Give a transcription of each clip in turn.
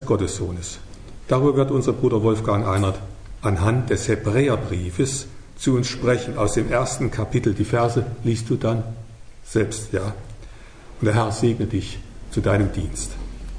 Gottessohnes. Darüber wird unser Bruder Wolfgang Einert anhand des Hebräerbriefes zu uns sprechen, aus dem 1. Kapitel. Die Verse liest du dann selbst, ja. Und der Herr segne dich zu deinem Dienst.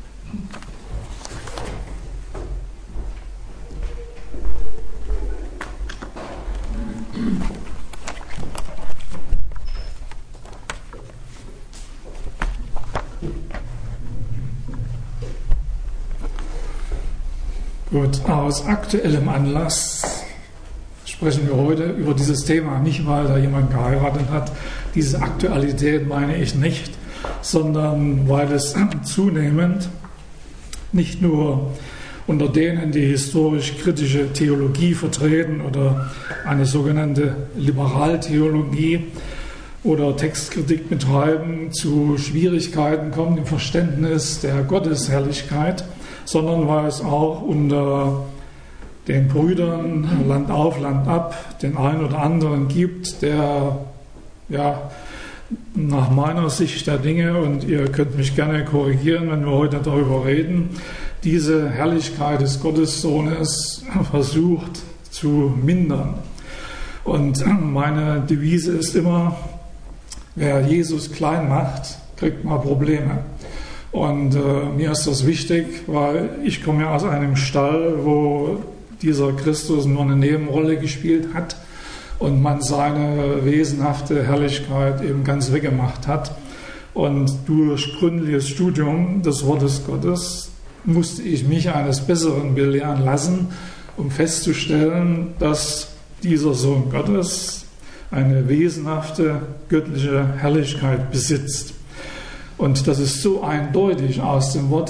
Gut, aus aktuellem Anlass sprechen wir heute über dieses Thema, nicht weil da jemand geheiratet hat, diese Aktualität meine ich nicht, sondern weil es zunehmend nicht nur unter denen, die historisch-kritische Theologie vertreten oder eine sogenannte Liberaltheologie oder Textkritik betreiben, zu Schwierigkeiten kommt im Verständnis der Gottesherrlichkeit, sondern weil es auch unter den Brüdern Land auf, Land ab den einen oder anderen gibt, der ja nach meiner Sicht der Dinge, und ihr könnt mich gerne korrigieren, wenn wir heute darüber reden, diese Herrlichkeit des Gottessohnes versucht zu mindern. Und meine Devise ist immer, wer Jesus klein macht, kriegt mal Probleme. Und mir ist das wichtig, weil ich komme ja aus einem Stall, wo dieser Christus nur eine Nebenrolle gespielt hat und man seine wesenhafte Herrlichkeit eben ganz weggemacht hat. Und durch gründliches Studium des Wortes Gottes musste ich mich eines Besseren belehren lassen, um festzustellen, dass dieser Sohn Gottes eine wesenhafte göttliche Herrlichkeit besitzt. Und das ist so eindeutig aus dem Wort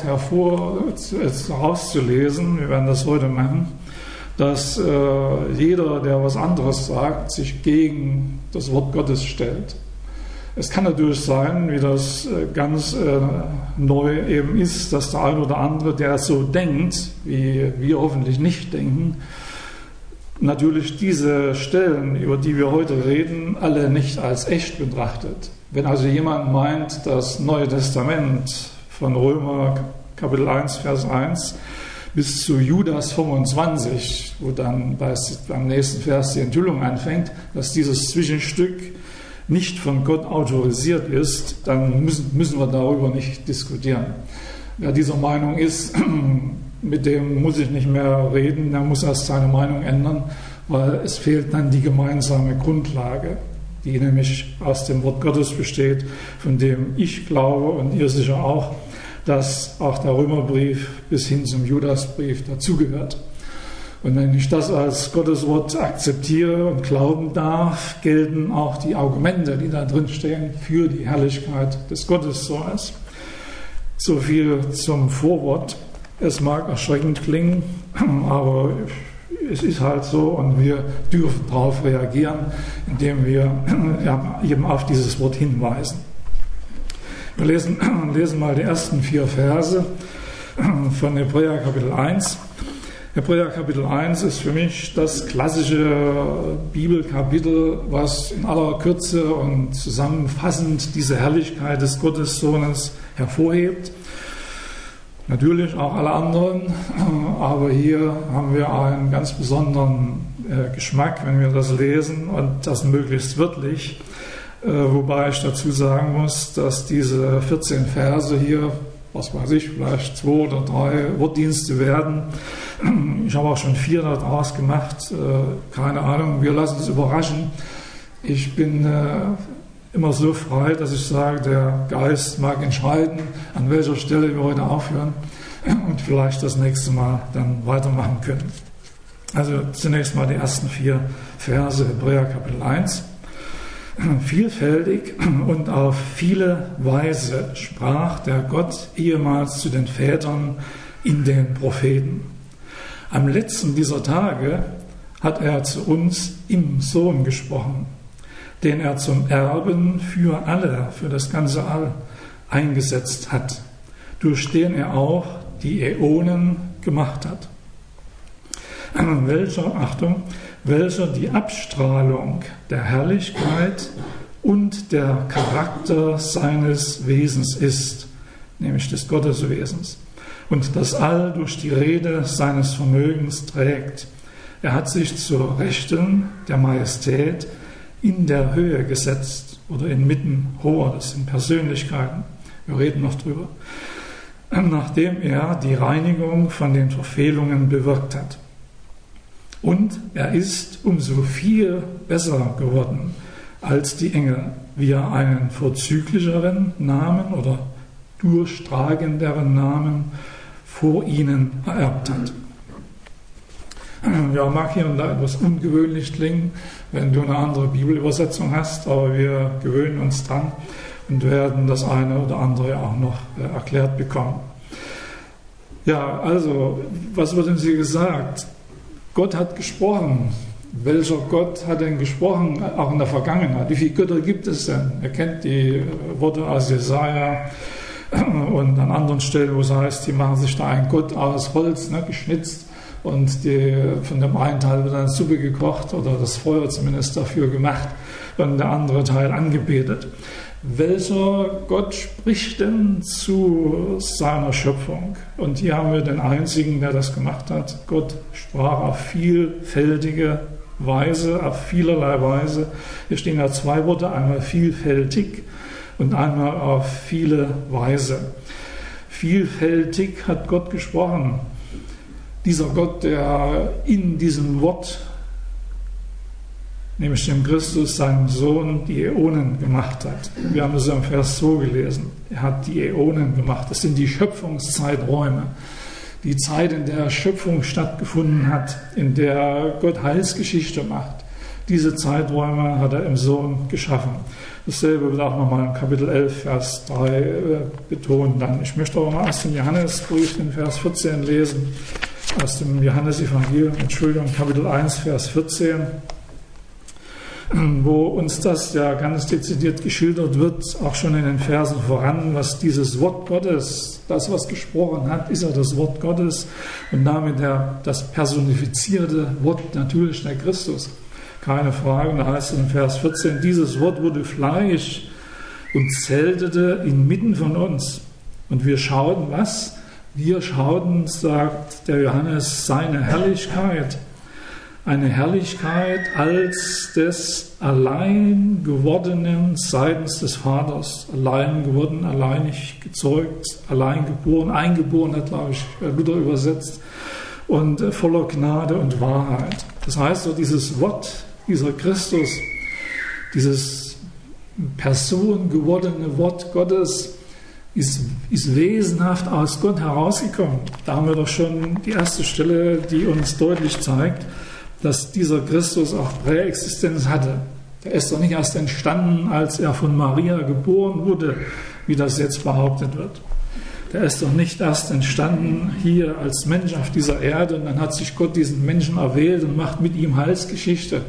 herauszulesen, wir werden das heute machen, dass jeder, der was anderes sagt, sich gegen das Wort Gottes stellt. Es kann natürlich sein, wie das ganz neu eben ist, dass der eine oder andere, der so denkt, wie wir hoffentlich nicht denken, natürlich diese Stellen, über die wir heute reden, alle nicht als echt betrachtet. Wenn also jemand meint, das Neue Testament von Römer Kapitel 1, Vers 1 bis zu Judas 25, wo dann beim nächsten Vers die Enthüllung anfängt, dass dieses Zwischenstück nicht von Gott autorisiert ist, dann müssen wir darüber nicht diskutieren. Wer dieser Meinung ist, mit dem muss ich nicht mehr reden, der muss erst seine Meinung ändern, weil es fehlt dann die gemeinsame Grundlage, die nämlich aus dem Wort Gottes besteht, von dem ich glaube und ihr sicher auch, dass auch der Römerbrief bis hin zum Judasbrief dazugehört. Und wenn ich das als Gotteswort akzeptiere und glauben darf, gelten auch die Argumente, die da drin stehen, für die Herrlichkeit des Gottessohnes. So viel zum Vorwort. Es mag erschreckend klingen, aber es ist halt so und wir dürfen darauf reagieren, indem wir eben auf dieses Wort hinweisen. Wir lesen mal die ersten 4 Verse von Hebräer Kapitel 1. Hebräer Kapitel 1 ist für mich das klassische Bibelkapitel, was in aller Kürze und zusammenfassend diese Herrlichkeit des Gottessohnes hervorhebt. Natürlich auch alle anderen, aber hier haben wir einen ganz besonderen Geschmack, wenn wir das lesen und das möglichst wörtlich. Wobei ich dazu sagen muss, dass diese 14 Verse hier, was weiß ich, vielleicht 2 oder 3 Wortdienste werden. Ich habe auch schon 4 daraus gemacht, keine Ahnung, wir lassen es überraschen. Ich bin immer so frei, dass ich sage, der Geist mag entscheiden, an welcher Stelle wir heute aufhören und vielleicht das nächste Mal dann weitermachen können. Also zunächst mal die ersten 4 Verse, Hebräer Kapitel 1. Vielfältig und auf viele Weise sprach der Gott ehemals zu den Vätern in den Propheten. Am letzten dieser Tage hat er zu uns im Sohn gesprochen, den er zum Erben für alle, für das ganze All eingesetzt hat, durch den er auch die Äonen gemacht hat. Welcher die Abstrahlung der Herrlichkeit und der Charakter seines Wesens ist, nämlich des Gotteswesens, und das All durch die Rede seines Vermögens trägt. Er hat sich zur Rechten der Majestät in der Höhe gesetzt oder inmitten hoher, das sind Persönlichkeiten, wir reden noch drüber, nachdem er die Reinigung von den Verfehlungen bewirkt hat. Und er ist umso viel besser geworden als die Engel, wie er einen vorzüglicheren Namen oder durchtragenderen Namen vor ihnen ererbt hat. Ja, mag hier und da etwas ungewöhnlich klingen, wenn du eine andere Bibelübersetzung hast, aber wir gewöhnen uns dran und werden das eine oder andere auch noch erklärt bekommen. Ja, also, was wird uns hier gesagt? Gott hat gesprochen. Welcher Gott hat denn gesprochen, auch in der Vergangenheit? Wie viele Götter gibt es denn? Ihr kennt die Worte aus Jesaja und an anderen Stellen, wo es heißt, die machen sich da einen Gott aus Holz, geschnitzt, und von dem einen Teil wird eine Suppe gekocht oder das Feuer zumindest dafür gemacht und der andere Teil angebetet. Welcher Gott spricht denn zu seiner Schöpfung? Und hier haben wir den einzigen, der das gemacht hat. Gott sprach auf vielfältige Weise, auf vielerlei Weise. Hier stehen ja zwei Worte, einmal vielfältig und einmal auf viele Weise. Vielfältig hat Gott gesprochen. Dieser Gott, der in diesem Wort, nämlich dem Christus, seinem Sohn, die Äonen gemacht hat. Wir haben das im Vers 2 gelesen. Er hat die Äonen gemacht. Das sind die Schöpfungszeiträume. Die Zeit, in der Schöpfung stattgefunden hat, in der Gott Heilsgeschichte macht. Diese Zeiträume hat er im Sohn geschaffen. Dasselbe wird auch nochmal in Kapitel 11, Vers 3 betont. Ich möchte aber mal aus dem Johannesbrief, den Vers 14 lesen. Aus dem Johannesevangelium, Kapitel 1, Vers 14, wo uns das ja ganz dezidiert geschildert wird, auch schon in den Versen voran, was dieses Wort Gottes, das, was gesprochen hat, ist ja das Wort Gottes und damit das personifizierte Wort natürlich der Christus. Keine Frage, und da heißt es in Vers 14, dieses Wort wurde Fleisch und zeltete inmitten von uns. Und wir schauten was? Wir schauten, sagt der Johannes, seine Herrlichkeit. Eine Herrlichkeit als des allein gewordenen seitens des Vaters. Allein geworden, alleinig gezeugt, allein geboren, eingeboren hat, glaube ich, Luther übersetzt. Und voller Gnade und Wahrheit. Das heißt, so dieses Wort, dieser Christus, dieses personengewordene Wort Gottes, ist wesenhaft aus Gott herausgekommen. Da haben wir doch schon die erste Stelle, die uns deutlich zeigt, dass dieser Christus auch Präexistenz hatte. Der ist doch nicht erst entstanden, als er von Maria geboren wurde, wie das jetzt behauptet wird. Der ist doch nicht erst entstanden hier als Mensch auf dieser Erde und dann hat sich Gott diesen Menschen erwählt und macht mit ihm Heilsgeschichte.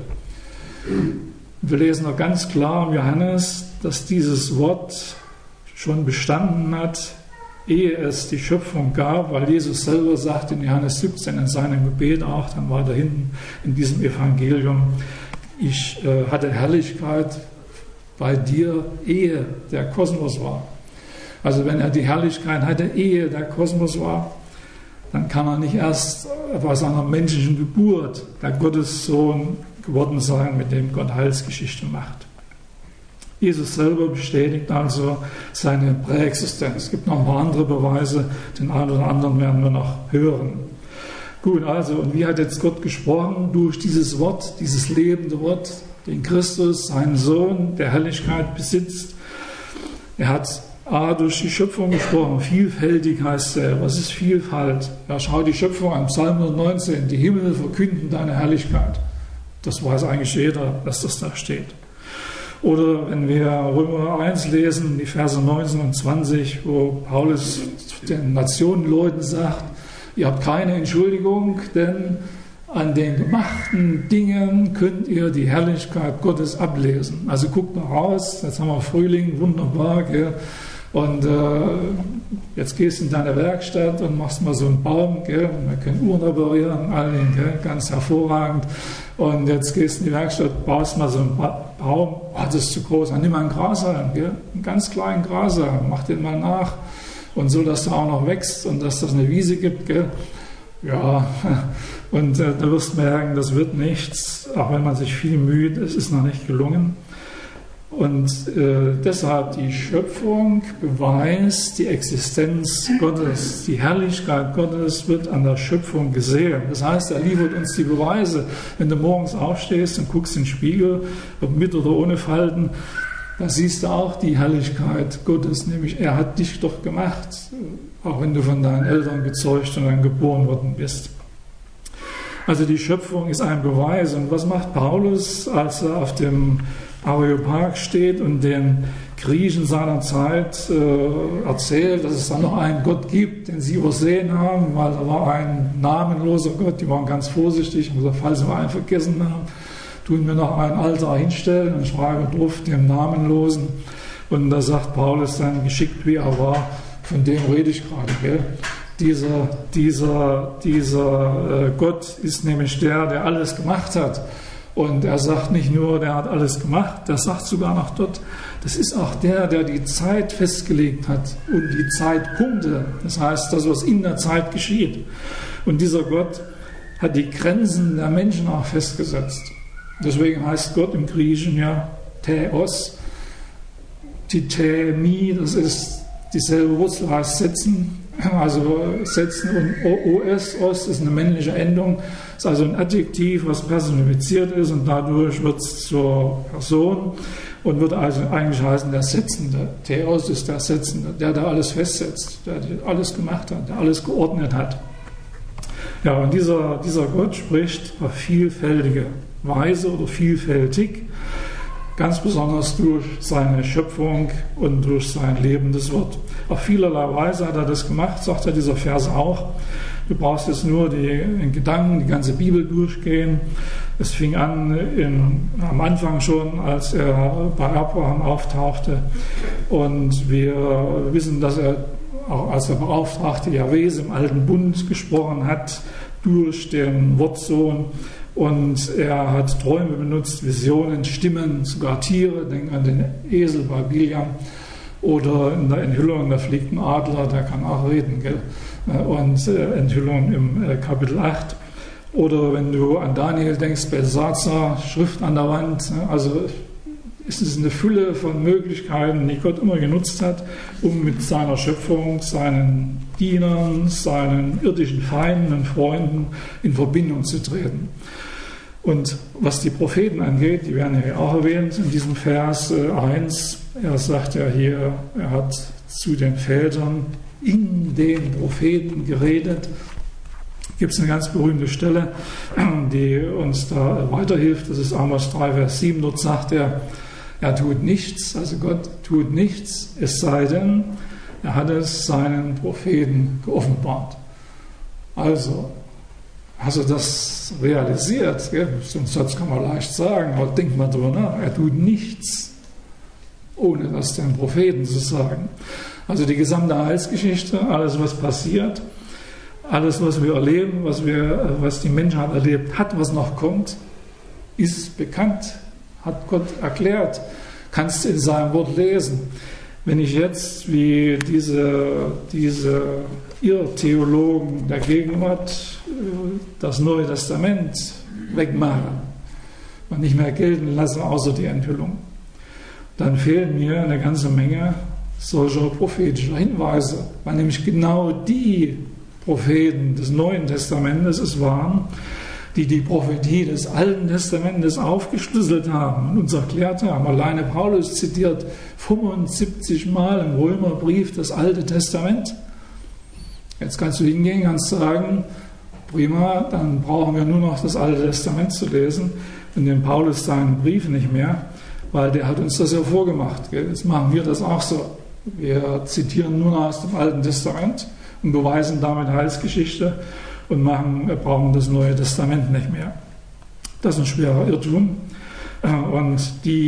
Wir lesen noch ganz klar im Johannes, dass dieses Wort schon bestanden hat, ehe es die Schöpfung gab, weil Jesus selber sagt in Johannes 17 in seinem Gebet auch, dann war da hinten in diesem Evangelium, ich hatte Herrlichkeit bei dir, ehe der Kosmos war. Also wenn er die Herrlichkeit hatte, ehe der Kosmos war, dann kann er nicht erst bei seiner menschlichen Geburt der Gottessohn geworden sein, mit dem Gott Heilsgeschichte macht. Jesus selber bestätigt also seine Präexistenz. Es gibt noch ein paar andere Beweise, den einen oder anderen werden wir noch hören. Gut, also, und wie hat jetzt Gott gesprochen? Durch dieses Wort, dieses lebende Wort, den Christus, seinen Sohn, der Herrlichkeit besitzt. Er hat durch die Schöpfung gesprochen. Vielfältig heißt er. Was ist Vielfalt? Ja, schau die Schöpfung an, Psalm 119. Die Himmel verkünden deine Herrlichkeit. Das weiß eigentlich jeder, dass das da steht. Oder wenn wir Römer 1 lesen, die Verse 19 und 20, wo Paulus den Nationenleuten sagt, ihr habt keine Entschuldigung, denn an den gemachten Dingen könnt ihr die Herrlichkeit Gottes ablesen. Also guckt mal raus, jetzt haben wir Frühling, wunderbar, gell? Und jetzt gehst du in deine Werkstatt und machst mal so einen Baum, gell? Wir können Uhren reparieren, allen, gell? Ganz hervorragend. Und jetzt gehst du in die Werkstatt, baust mal so einen Baum, das ist zu groß, dann nimm mal einen Grashalm, gell? Einen ganz kleinen Grashalm, mach den mal nach. und so, dass er auch noch wächst und dass das eine Wiese gibt, gell? Ja, und da wirst du merken, das wird nichts, auch wenn man sich viel müht, es ist noch nicht gelungen. Und deshalb die Schöpfung beweist die Existenz Gottes, die Herrlichkeit Gottes wird an der Schöpfung gesehen. Das heißt, er liefert uns die Beweise. Wenn du morgens aufstehst und guckst in den Spiegel, ob mit oder ohne Falten, da siehst du auch die Herrlichkeit Gottes, nämlich er hat dich doch gemacht, auch wenn du von deinen Eltern gezeugt und dann geboren worden bist. Also die Schöpfung ist ein Beweis. Und was macht Paulus, als er auf dem Areopag steht und den Griechen seiner Zeit erzählt, dass es da noch einen Gott gibt, den sie übersehen haben, weil da war ein namenloser Gott, die waren ganz vorsichtig und gesagt, falls wir einen vergessen haben, tun wir noch einen Altar hinstellen und schreiben drauf dem Namenlosen. Und da sagt Paulus dann, geschickt wie er war, von dem rede ich gerade, gell? Dieser Gott ist nämlich der alles gemacht hat. Und er sagt nicht nur, der hat alles gemacht, der sagt sogar noch dort, das ist auch der die Zeit festgelegt hat und die Zeitpunkte. Das heißt, das, was in der Zeit geschieht. Und dieser Gott hat die Grenzen der Menschen auch festgesetzt. Deswegen heißt Gott im Griechischen ja Theos, Tithemi, das ist dieselbe Wurzel, heißt setzen. Also setzen und os ist eine männliche Endung, ist also ein Adjektiv, was personifiziert ist und dadurch wird es zur Person und wird also eigentlich heißen der Setzende. Theos ist der Setzende, der alles festsetzt, der alles gemacht hat, der alles geordnet hat. Ja, und dieser Gott spricht auf vielfältige Weise oder vielfältig, ganz besonders durch seine Schöpfung und durch sein lebendes Wort. Auf vielerlei Weise hat er das gemacht, sagt ja dieser Vers auch. Du brauchst jetzt nur in Gedanken die ganze Bibel durchgehen. Es fing an am Anfang schon, als er bei Abraham auftauchte. Und wir wissen, dass er auch als er beauftragte Jahwes im Alten Bund gesprochen hat, durch den Wortsohn. Und er hat Träume benutzt, Visionen, Stimmen, sogar Tiere. Denk an den Esel bei Biljam. Oder in der Enthüllung, da fliegt ein Adler, der kann auch reden. Gell? Und Enthüllung im Kapitel 8. Oder wenn du an Daniel denkst, Belsazar, Schrift an der Wand. Also es ist eine Fülle von Möglichkeiten, die Gott immer genutzt hat, um mit seiner Schöpfung, seinen Dienern, seinen irdischen Feinden und Freunden in Verbindung zu treten. Und was die Propheten angeht, die werden ja auch erwähnt in diesem Vers 1, er sagt ja hier, er hat zu den Vätern in den Propheten geredet. Gibt es eine ganz berühmte Stelle, die uns da weiterhilft, das ist Amos 3, Vers 7, dort sagt er tut nichts, also Gott tut nichts, es sei denn, er hat es seinen Propheten geoffenbart. Also, hast du das realisiert? Gell? So einen Satz kann man leicht sagen, aber denk mal drüber nach. Er tut nichts, ohne das den Propheten zu sagen. Also die gesamte Heilsgeschichte, alles was passiert, alles was wir erleben, was die Menschheit erlebt hat, was noch kommt, ist bekannt, hat Gott erklärt, kannst du in seinem Wort lesen. Wenn ich jetzt wie diese Irrtheologen der Gegenwart das Neue Testament wegmache und nicht mehr gelten lasse, außer die Enthüllung, dann fehlen mir eine ganze Menge solcher prophetischer Hinweise, weil nämlich genau die Propheten des Neuen Testamentes es waren, die Prophetie des Alten Testamentes aufgeschlüsselt haben und uns erklärt haben. Alleine Paulus zitiert 75 Mal im Römerbrief das Alte Testament. Jetzt kannst du hingehen, kannst sagen, prima, dann brauchen wir nur noch das Alte Testament zu lesen und den Paulus seinen Brief nicht mehr, weil der hat uns das ja vorgemacht. Jetzt machen wir das auch so. Wir zitieren nur noch aus dem Alten Testament und beweisen damit Heilsgeschichte und brauchen das Neue Testament nicht mehr. Das ist ein schwerer Irrtum. Und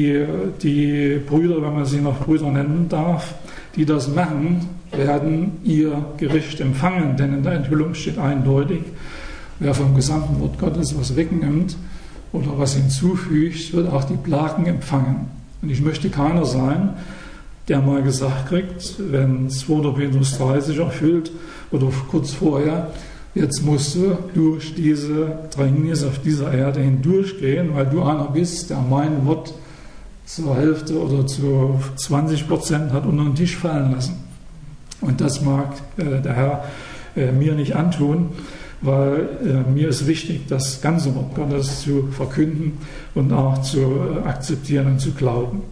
die Brüder, wenn man sie noch Brüder nennen darf, die das machen, werden ihr Gericht empfangen. Denn in der Enthüllung steht eindeutig, wer vom gesamten Wort Gottes was wegnimmt oder was hinzufügt, wird auch die Plagen empfangen. Und ich möchte keiner sein, der mal gesagt kriegt, wenn 2. Petrus 3 sich erfüllt oder kurz vorher, jetzt musst du durch diese Drängnis auf dieser Erde hindurchgehen, weil du einer bist, der mein Wort zur Hälfte oder zu 20% hat unter den Tisch fallen lassen. Und das mag der Herr mir nicht antun, weil mir ist wichtig, das ganze Wort Gottes zu verkünden und auch zu akzeptieren und zu glauben.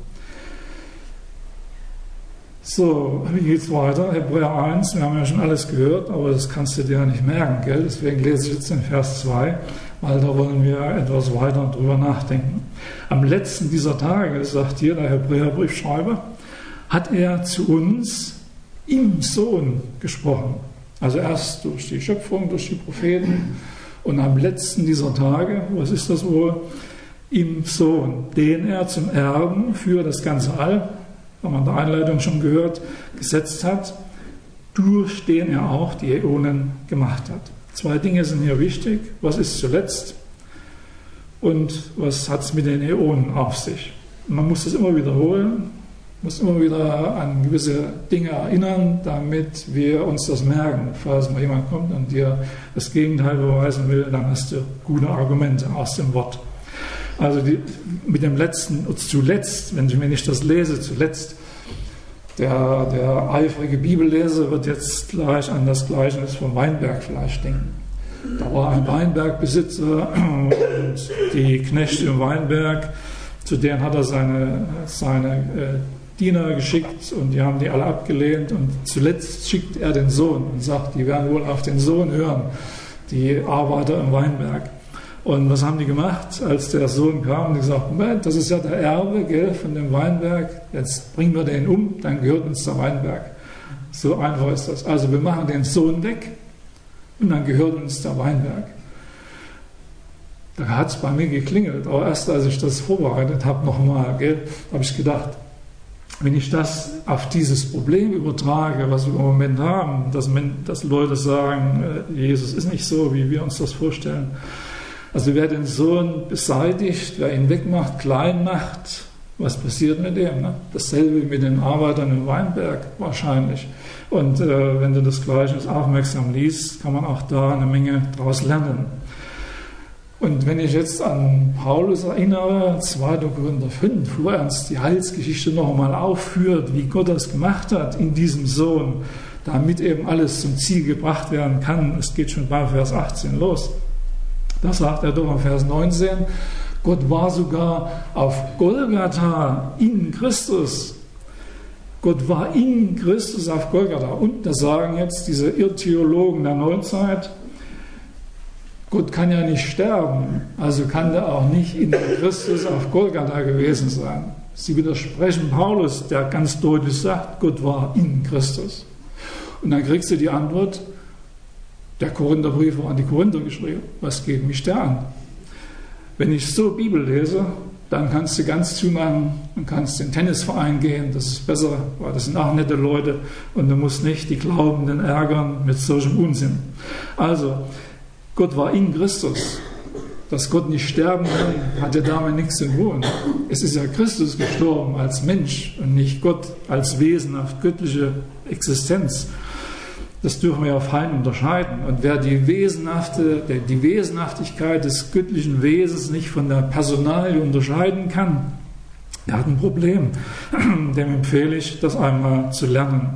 So, wie geht's weiter? Hebräer 1, wir haben ja schon alles gehört, aber das kannst du dir ja nicht merken, gell? Deswegen lese ich jetzt den Vers 2, weil da wollen wir etwas weiter drüber nachdenken. Am letzten dieser Tage, sagt hier der Hebräerbriefschreiber, hat er zu uns im Sohn gesprochen. Also erst durch die Schöpfung, durch die Propheten und am letzten dieser Tage, was ist das wohl? Im Sohn, den er zum Erben für das ganze All, haben wir in der Einleitung schon gehört, gesetzt hat, durch den er auch die Äonen gemacht hat. 2 Dinge sind hier wichtig. Was ist zuletzt und was hat es mit den Äonen auf sich? Man muss das immer wiederholen, muss immer wieder an gewisse Dinge erinnern, damit wir uns das merken. Falls mal jemand kommt und dir das Gegenteil beweisen will, dann hast du gute Argumente aus dem Wort. Also mit dem letzten, zuletzt, wenn ich das lese, zuletzt, der eifrige Bibelleser wird jetzt gleich an das Gleichnis vom Weinberg vielleicht denken. Da war ein Weinbergbesitzer und die Knechte im Weinberg, zu denen hat er seine Diener geschickt und die haben die alle abgelehnt und zuletzt schickt er den Sohn und sagt, die werden wohl auf den Sohn hören, die Arbeiter im Weinberg. Und was haben die gemacht, als der Sohn kam und gesagt, Moment, das ist ja der Erbe, gell, von dem Weinberg, jetzt bringen wir den um, dann gehört uns der Weinberg. So einfach ist das. Also wir machen den Sohn weg und dann gehört uns der Weinberg. Da hat es bei mir geklingelt, aber erst als ich das vorbereitet habe, nochmal, habe ich gedacht, wenn ich das auf dieses Problem übertrage, was wir im Moment haben, dass Leute sagen, Jesus ist nicht so, wie wir uns das vorstellen. Also wer den Sohn beseitigt, wer ihn wegmacht, klein macht, was passiert mit dem? Ne? Dasselbe mit den Arbeitern im Weinberg wahrscheinlich. Und wenn du das Gleichnis aufmerksam liest, kann man auch da eine Menge daraus lernen. Und wenn ich jetzt an Paulus erinnere, 2. Korinther 5, wo er uns die Heilsgeschichte noch einmal aufführt, wie Gott das gemacht hat in diesem Sohn, damit eben alles zum Ziel gebracht werden kann. Es geht schon bei Vers 18 los. Da sagt er doch im Vers 19, Gott war sogar auf Golgatha in Christus. Gott war in Christus auf Golgatha. Und da sagen jetzt diese Irrtheologen der Neuzeit, Gott kann ja nicht sterben, also kann er auch nicht in Christus auf Golgatha gewesen sein. Sie widersprechen Paulus, der ganz deutlich sagt, Gott war in Christus. Und dann kriegst du die Antwort, der Korintherbrief war an die Korinther geschrieben. Was geht mich der an? Wenn ich so Bibel lese, dann kannst du ganz zumachen und kannst in den Tennisverein gehen. Das ist besser, weil das sind auch nette Leute und du musst nicht die Glaubenden ärgern mit solchem Unsinn. Also, Gott war in Christus. Dass Gott nicht sterben kann, hat ja damit nichts zu tun. Es ist ja Christus gestorben als Mensch und nicht Gott als wesenhaft göttliche Existenz. Das dürfen wir ja fein unterscheiden. Und wer die Wesenhaftigkeit des göttlichen Wesens nicht von der Personalie unterscheiden kann, der hat ein Problem. Dem empfehle ich, das einmal zu lernen.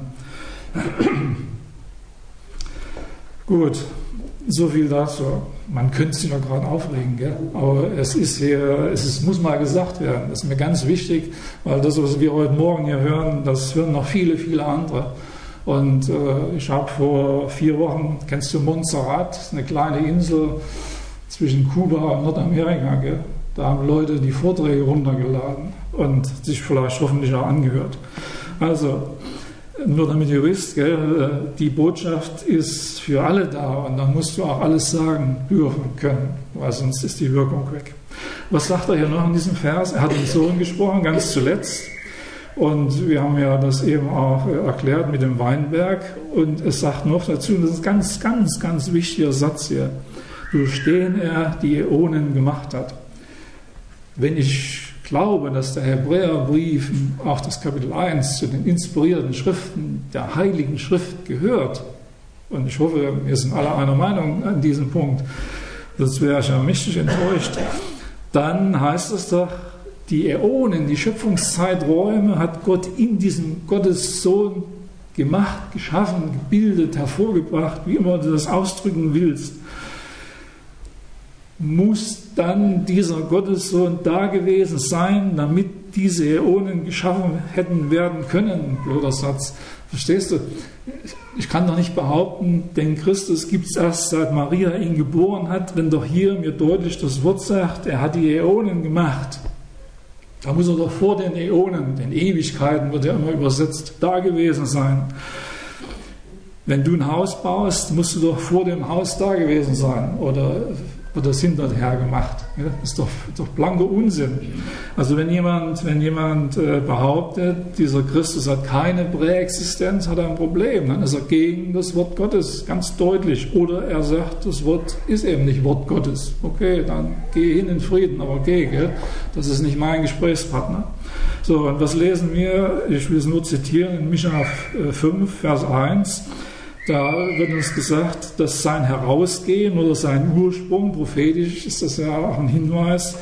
Gut, so viel dazu. Man könnte sich ja gerade aufregen, gell? Aber es muss mal gesagt werden. Das ist mir ganz wichtig, weil das, was wir heute Morgen hier hören, das hören noch viele, viele andere. Und ich habe vor 4 Wochen, kennst du Montserrat, eine kleine Insel zwischen Kuba und Nordamerika, gell? Da haben Leute die Vorträge runtergeladen und sich vielleicht hoffentlich auch angehört. Also, nur damit ihr wisst, gell, die Botschaft ist für alle da und dann musst du auch alles sagen dürfen können, weil sonst ist die Wirkung weg. Was sagt er hier noch in diesem Vers? Er hat den Sohn gesprochen, ganz zuletzt. Und wir haben ja das eben auch erklärt mit dem Weinberg. Und es sagt noch dazu, und das ist ein ganz, ganz, ganz wichtiger Satz hier, durch den er die Äonen gemacht hat. Wenn ich glaube, dass der Hebräerbrief, auch das Kapitel 1, zu den inspirierten Schriften der Heiligen Schrift gehört, und ich hoffe, wir sind alle einer Meinung an diesem Punkt, sonst wäre ich ja mächtig enttäuscht, dann heißt es doch, die Äonen, die Schöpfungszeiträume hat Gott in diesem Gottessohn gemacht, geschaffen, gebildet, hervorgebracht, wie immer du das ausdrücken willst. Muss dann dieser Gottessohn da gewesen sein, damit diese Äonen geschaffen hätten werden können? Blöder Satz. Verstehst du? Ich kann doch nicht behaupten, den Christus gibt es erst seit Maria ihn geboren hat, wenn doch hier mir deutlich das Wort sagt, er hat die Äonen gemacht. Da muss er doch vor den Äonen, den Ewigkeiten wird ja immer übersetzt, da gewesen sein. Wenn du ein Haus baust, musst du doch vor dem Haus da gewesen sein oder wird das hinterher gemacht. Ja, das ist doch blanker Unsinn. Also wenn jemand behauptet, dieser Christus hat keine Präexistenz, hat er ein Problem. Dann ist er gegen das Wort Gottes, ganz deutlich. Oder er sagt, das Wort ist eben nicht Wort Gottes. Okay, dann geh hin in Frieden, aber geh, gell? Das ist nicht mein Gesprächspartner. So, und was lesen wir? Ich will es nur zitieren in Micha 5, Vers 1. Da wird uns gesagt, dass sein Herausgehen oder sein Ursprung, prophetisch ist das ja auch ein Hinweis,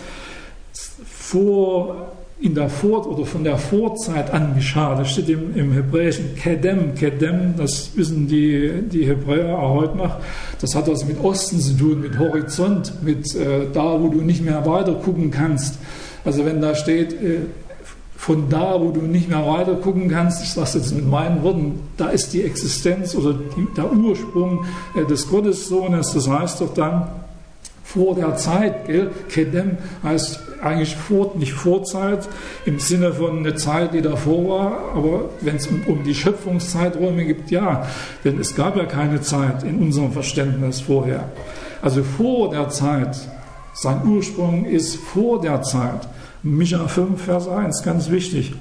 von der Vorzeit an geschah. Das steht im Hebräischen Kedem. Kedem, das wissen die Hebräer auch heute noch, das hat was mit Osten zu tun, mit Horizont, mit da, wo du nicht mehr weiter gucken kannst. Also wenn da steht, von da, wo du nicht mehr weiter gucken kannst, ich sage es jetzt mit meinen Worten, da ist die Existenz oder der Ursprung des Gottessohnes. Das heißt doch dann vor der Zeit. Gell? Kedem heißt eigentlich nicht Vorzeit im Sinne von eine Zeit, die davor war, aber wenn es um die Schöpfungszeiträume geht, ja, denn es gab ja keine Zeit in unserem Verständnis vorher. Also vor der Zeit, sein Ursprung ist vor der Zeit. Micha 5, Vers 1, ganz wichtig.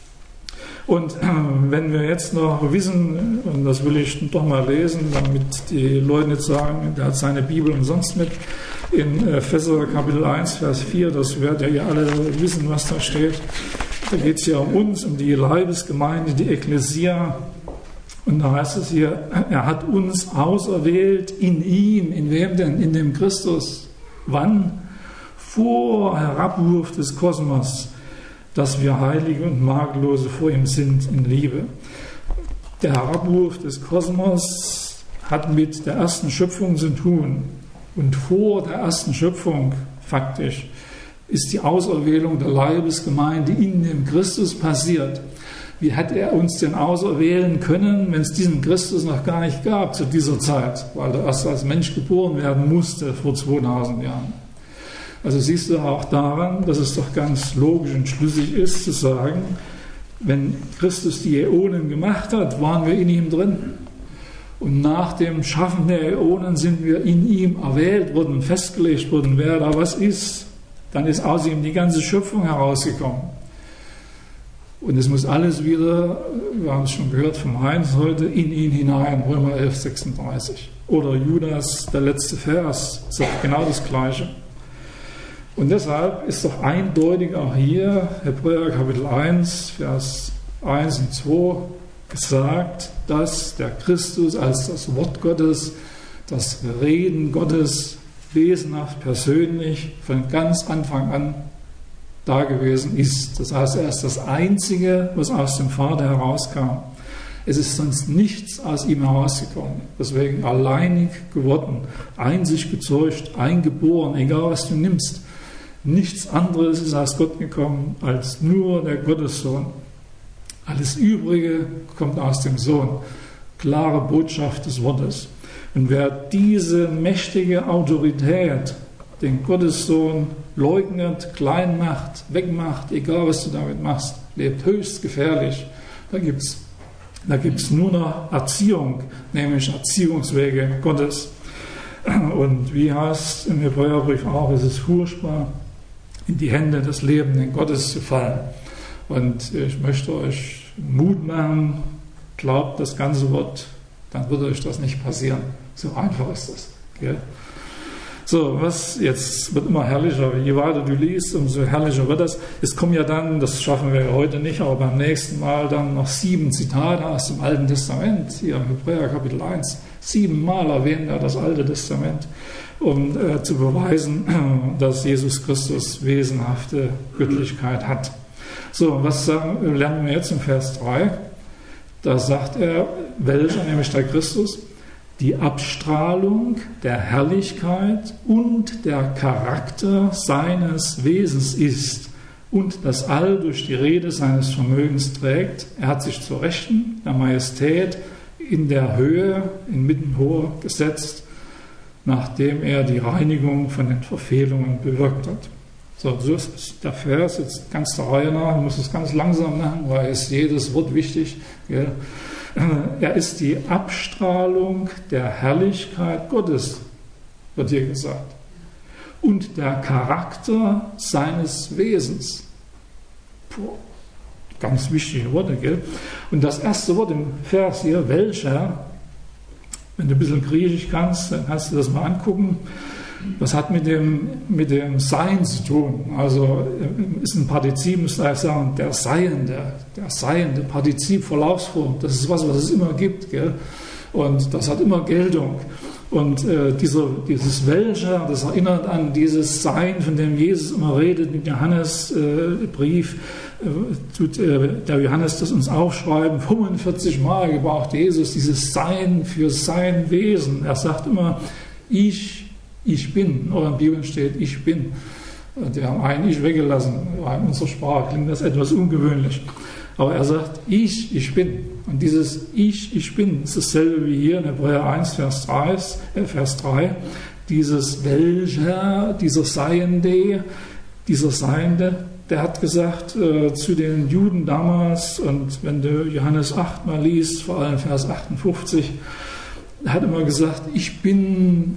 Und wenn wir jetzt noch wissen, und das will ich doch mal lesen, damit die Leute nicht sagen, der hat seine Bibel umsonst mit, in Epheser Kapitel 1, Vers 4, das werdet ihr alle wissen, was da steht. Da geht es ja um uns, um die Leibesgemeinde, die Ekklesia. Und da heißt es hier, er hat uns auserwählt in ihm. In wem denn? In dem Christus. Wann? Vor Herabwurf des Kosmos, dass wir Heilige und Makellose vor ihm sind in Liebe. Der Herabwurf des Kosmos hat mit der ersten Schöpfung zu tun. Und vor der ersten Schöpfung, faktisch, ist die Auserwählung der Leibesgemeinde in dem Christus passiert. Wie hat er uns denn auserwählen können, wenn es diesen Christus noch gar nicht gab zu dieser Zeit, weil er erst als Mensch geboren werden musste vor 2000 Jahren? Also siehst du auch daran, dass es doch ganz logisch und schlüssig ist, zu sagen, wenn Christus die Äonen gemacht hat, waren wir in ihm drin. Und nach dem Schaffen der Äonen sind wir in ihm erwählt worden, festgelegt worden, wer da was ist. Dann ist aus ihm die ganze Schöpfung herausgekommen. Und es muss alles wieder, wir haben es schon gehört vom Heinz heute, in ihn hinein, Römer 11, 36. Oder Judas, der letzte Vers, sagt genau das Gleiche. Und deshalb ist doch eindeutig auch hier, Hebräer Kapitel 1, Vers 1 und 2, gesagt, dass der Christus als das Wort Gottes, das Reden Gottes, wesenhaft persönlich von ganz Anfang an da gewesen ist. Das heißt, er ist das Einzige, was aus dem Vater herauskam. Es ist sonst nichts aus ihm herausgekommen. Deswegen alleinig geworden, einzig gezeugt, eingeboren, egal was du nimmst. Nichts anderes ist aus Gott gekommen als nur der Gottessohn. Alles Übrige kommt aus dem Sohn. Klare Botschaft des Wortes. Und wer diese mächtige Autorität, den Gottessohn, leugnet, klein macht, wegmacht, egal was du damit machst, lebt höchst gefährlich. Da gibt's nur noch Erziehung, nämlich Erziehungswege Gottes. Und wie heißt im Hebräerbrief auch, es ist furchtbar, in die Hände des lebenden Gottes zu fallen. Und ich möchte euch Mut machen, glaubt das ganze Wort, dann wird euch das nicht passieren. So einfach ist das. Gell? So, jetzt wird immer herrlicher. Je weiter du liest, umso herrlicher wird das. Es kommen ja dann, das schaffen wir heute nicht, aber beim nächsten Mal dann noch 7 Zitate aus dem Alten Testament, hier im Hebräer Kapitel 1. 7 Mal erwähnt er das Alte Testament, um zu beweisen, dass Jesus Christus wesenhafte Göttlichkeit hat. So, was lernen wir jetzt im Vers 3? Da sagt er, welcher, nämlich der Christus, die Abstrahlung der Herrlichkeit und der Charakter seines Wesens ist und das all durch die Rede seines Vermögens trägt. Er hat sich zur Rechten der Majestät in der Höhe, inmitten hoher gesetzt, nachdem er die Reinigung von den Verfehlungen bewirkt hat. So ist der Vers jetzt ganz der Reihe nach. Ich muss es ganz langsam machen, weil ist jedes Wort wichtig. Gell? Er ist die Abstrahlung der Herrlichkeit Gottes, wird hier gesagt, und der Charakter seines Wesens. Puh, ganz wichtige Worte, gell? Und das erste Wort im Vers hier, welcher, wenn du ein bisschen Griechisch kannst, dann kannst du das mal angucken. Das hat mit dem Sein zu tun. Also ist ein Partizip, müsste ich sagen, der Seiende, Partizip, Verlaufsform. Das ist was es immer gibt. Gell? Und das hat immer Geltung. Und dieses Welcher, das erinnert an dieses Sein, von dem Jesus immer redet, mit Johannes-Brief. Tut der Johannes das uns aufschreiben. 45 Mal gebraucht Jesus dieses Sein für sein Wesen. Er sagt immer, ich bin, in euren Bibeln steht, ich bin. Die haben ein Ich weggelassen. In unserer Sprache klingt das etwas ungewöhnlich. Aber er sagt, ich bin. Und dieses Ich bin ist dasselbe wie hier in Hebräer 1, Vers 3. Dieses welcher, dieser Seiende, der hat gesagt zu den Juden damals, und wenn du Johannes 8 mal liest, vor allem Vers 58, er hat immer gesagt, ich bin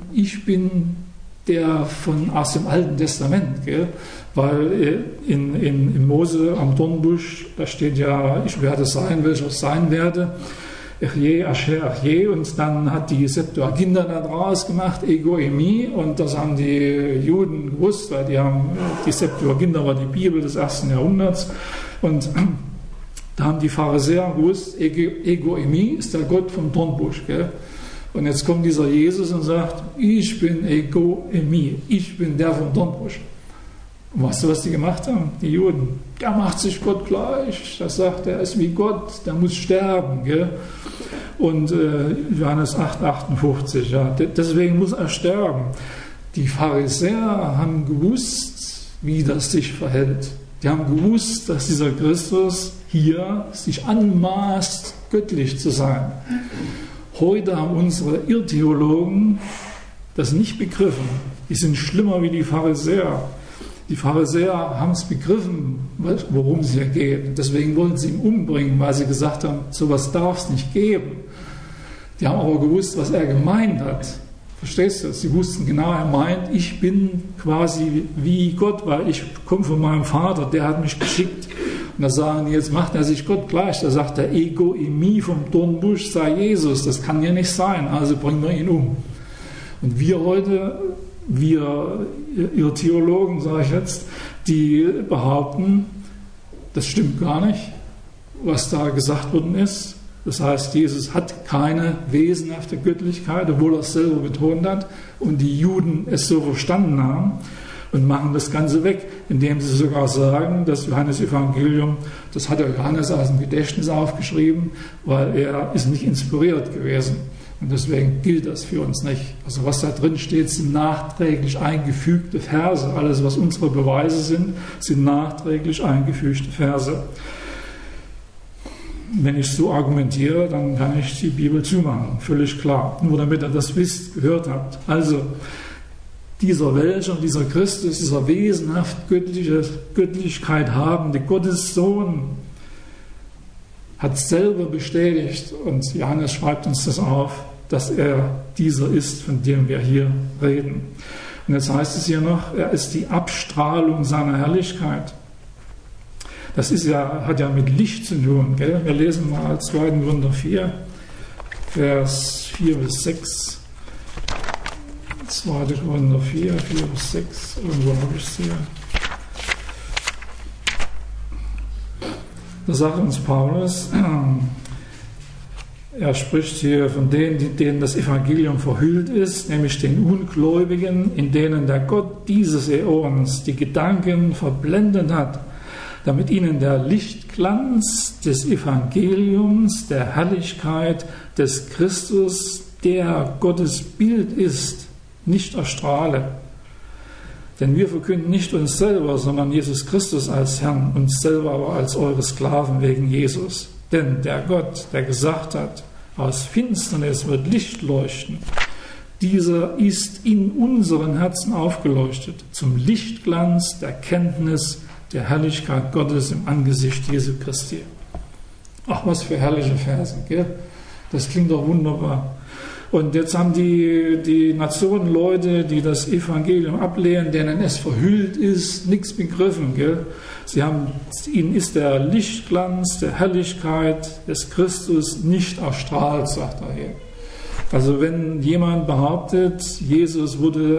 der aus dem Alten Testament, gell? Weil in Mose am Dornbusch, da steht ja, ich werde sein, welcher ich sein werde, Echje, Asher, Echje, und dann hat die Septuaginta da draus gemacht, Ego, Emi, und das haben die Juden gewusst, weil die Septuaginta war die Bibel des 1. Jahrhunderts, und da haben die Pharisäer gewusst, Ego, Emi ist der Gott vom Dornbusch, gell? Und jetzt kommt dieser Jesus und sagt, ich bin Ego Emi, ich bin der vom Dornbusch. Und weißt du, was die gemacht haben? Die Juden. Der macht sich Gott gleich. Das sagt, er ist wie Gott, der muss sterben. Gell? Und Johannes 8, 58, ja, deswegen muss er sterben. Die Pharisäer haben gewusst, wie das sich verhält. Die haben gewusst, dass dieser Christus hier sich anmaßt, göttlich zu sein. Heute haben unsere Irrtheologen das nicht begriffen. Die sind schlimmer wie die Pharisäer. Die Pharisäer haben es begriffen, worum es hier geht. Deswegen wollten sie ihn umbringen, weil sie gesagt haben, sowas darf es nicht geben. Die haben aber gewusst, was er gemeint hat. Verstehst du? Sie wussten genau, er meint, ich bin quasi wie Gott, weil ich komme von meinem Vater, der hat mich geschickt. Und da sagen die, jetzt macht er sich Gott gleich. Da sagt der Ego Emi vom Dornbusch sei Jesus. Das kann ja nicht sein, also bringen wir ihn um. Und wir heute, ihr Theologen, sage ich jetzt, die behaupten, das stimmt gar nicht, was da gesagt worden ist. Das heißt, Jesus hat keine wesenhafte Göttlichkeit, obwohl er es selber betont hat und die Juden es so verstanden haben. Und machen das Ganze weg, indem sie sogar sagen, das Johannes-Evangelium, das hat der Johannes aus dem Gedächtnis aufgeschrieben, weil er ist nicht inspiriert gewesen. Und deswegen gilt das für uns nicht. Also was da drin steht, sind nachträglich eingefügte Verse. Alles, was unsere Beweise sind nachträglich eingefügte Verse. Wenn ich so argumentiere, dann kann ich die Bibel zumachen, völlig klar. Nur damit ihr das wisst, gehört habt. Also, dieser Welcher, dieser Christus, dieser wesenhaft Göttlichkeit habende Gottessohn hat selber bestätigt, und Johannes schreibt uns das auf, dass er dieser ist, von dem wir hier reden. Und jetzt heißt es hier noch, er ist die Abstrahlung seiner Herrlichkeit. Das hat ja mit Licht zu tun. Gell? Wir lesen mal 2. Korinther 4, Vers 4 bis 6. 2. Korinther 4, 4 bis 6, irgendwo habe ich es hier. Da sagt uns Paulus, er spricht hier von denen, denen das Evangelium verhüllt ist, nämlich den Ungläubigen, in denen der Gott dieses Äons die Gedanken verblendet hat, damit ihnen der Lichtglanz des Evangeliums, der Herrlichkeit des Christus, der Gottes Bild ist, nicht erstrahle. Denn wir verkünden nicht uns selber, sondern Jesus Christus als Herrn, uns selber aber als eure Sklaven wegen Jesus. Denn der Gott, der gesagt hat, aus Finsternis wird Licht leuchten, dieser ist in unseren Herzen aufgeleuchtet, zum Lichtglanz der Kenntnis der Herrlichkeit Gottes im Angesicht Jesu Christi. Ach, was für herrliche Verse, gell? Das klingt doch wunderbar. Und jetzt haben die Nationen Leute, die das Evangelium ablehnen, denen es verhüllt ist, nichts begriffen. Gell? Ihnen ist der Lichtglanz der Herrlichkeit des Christus nicht erstrahlt, sagt er hier. Also wenn jemand behauptet, Jesus,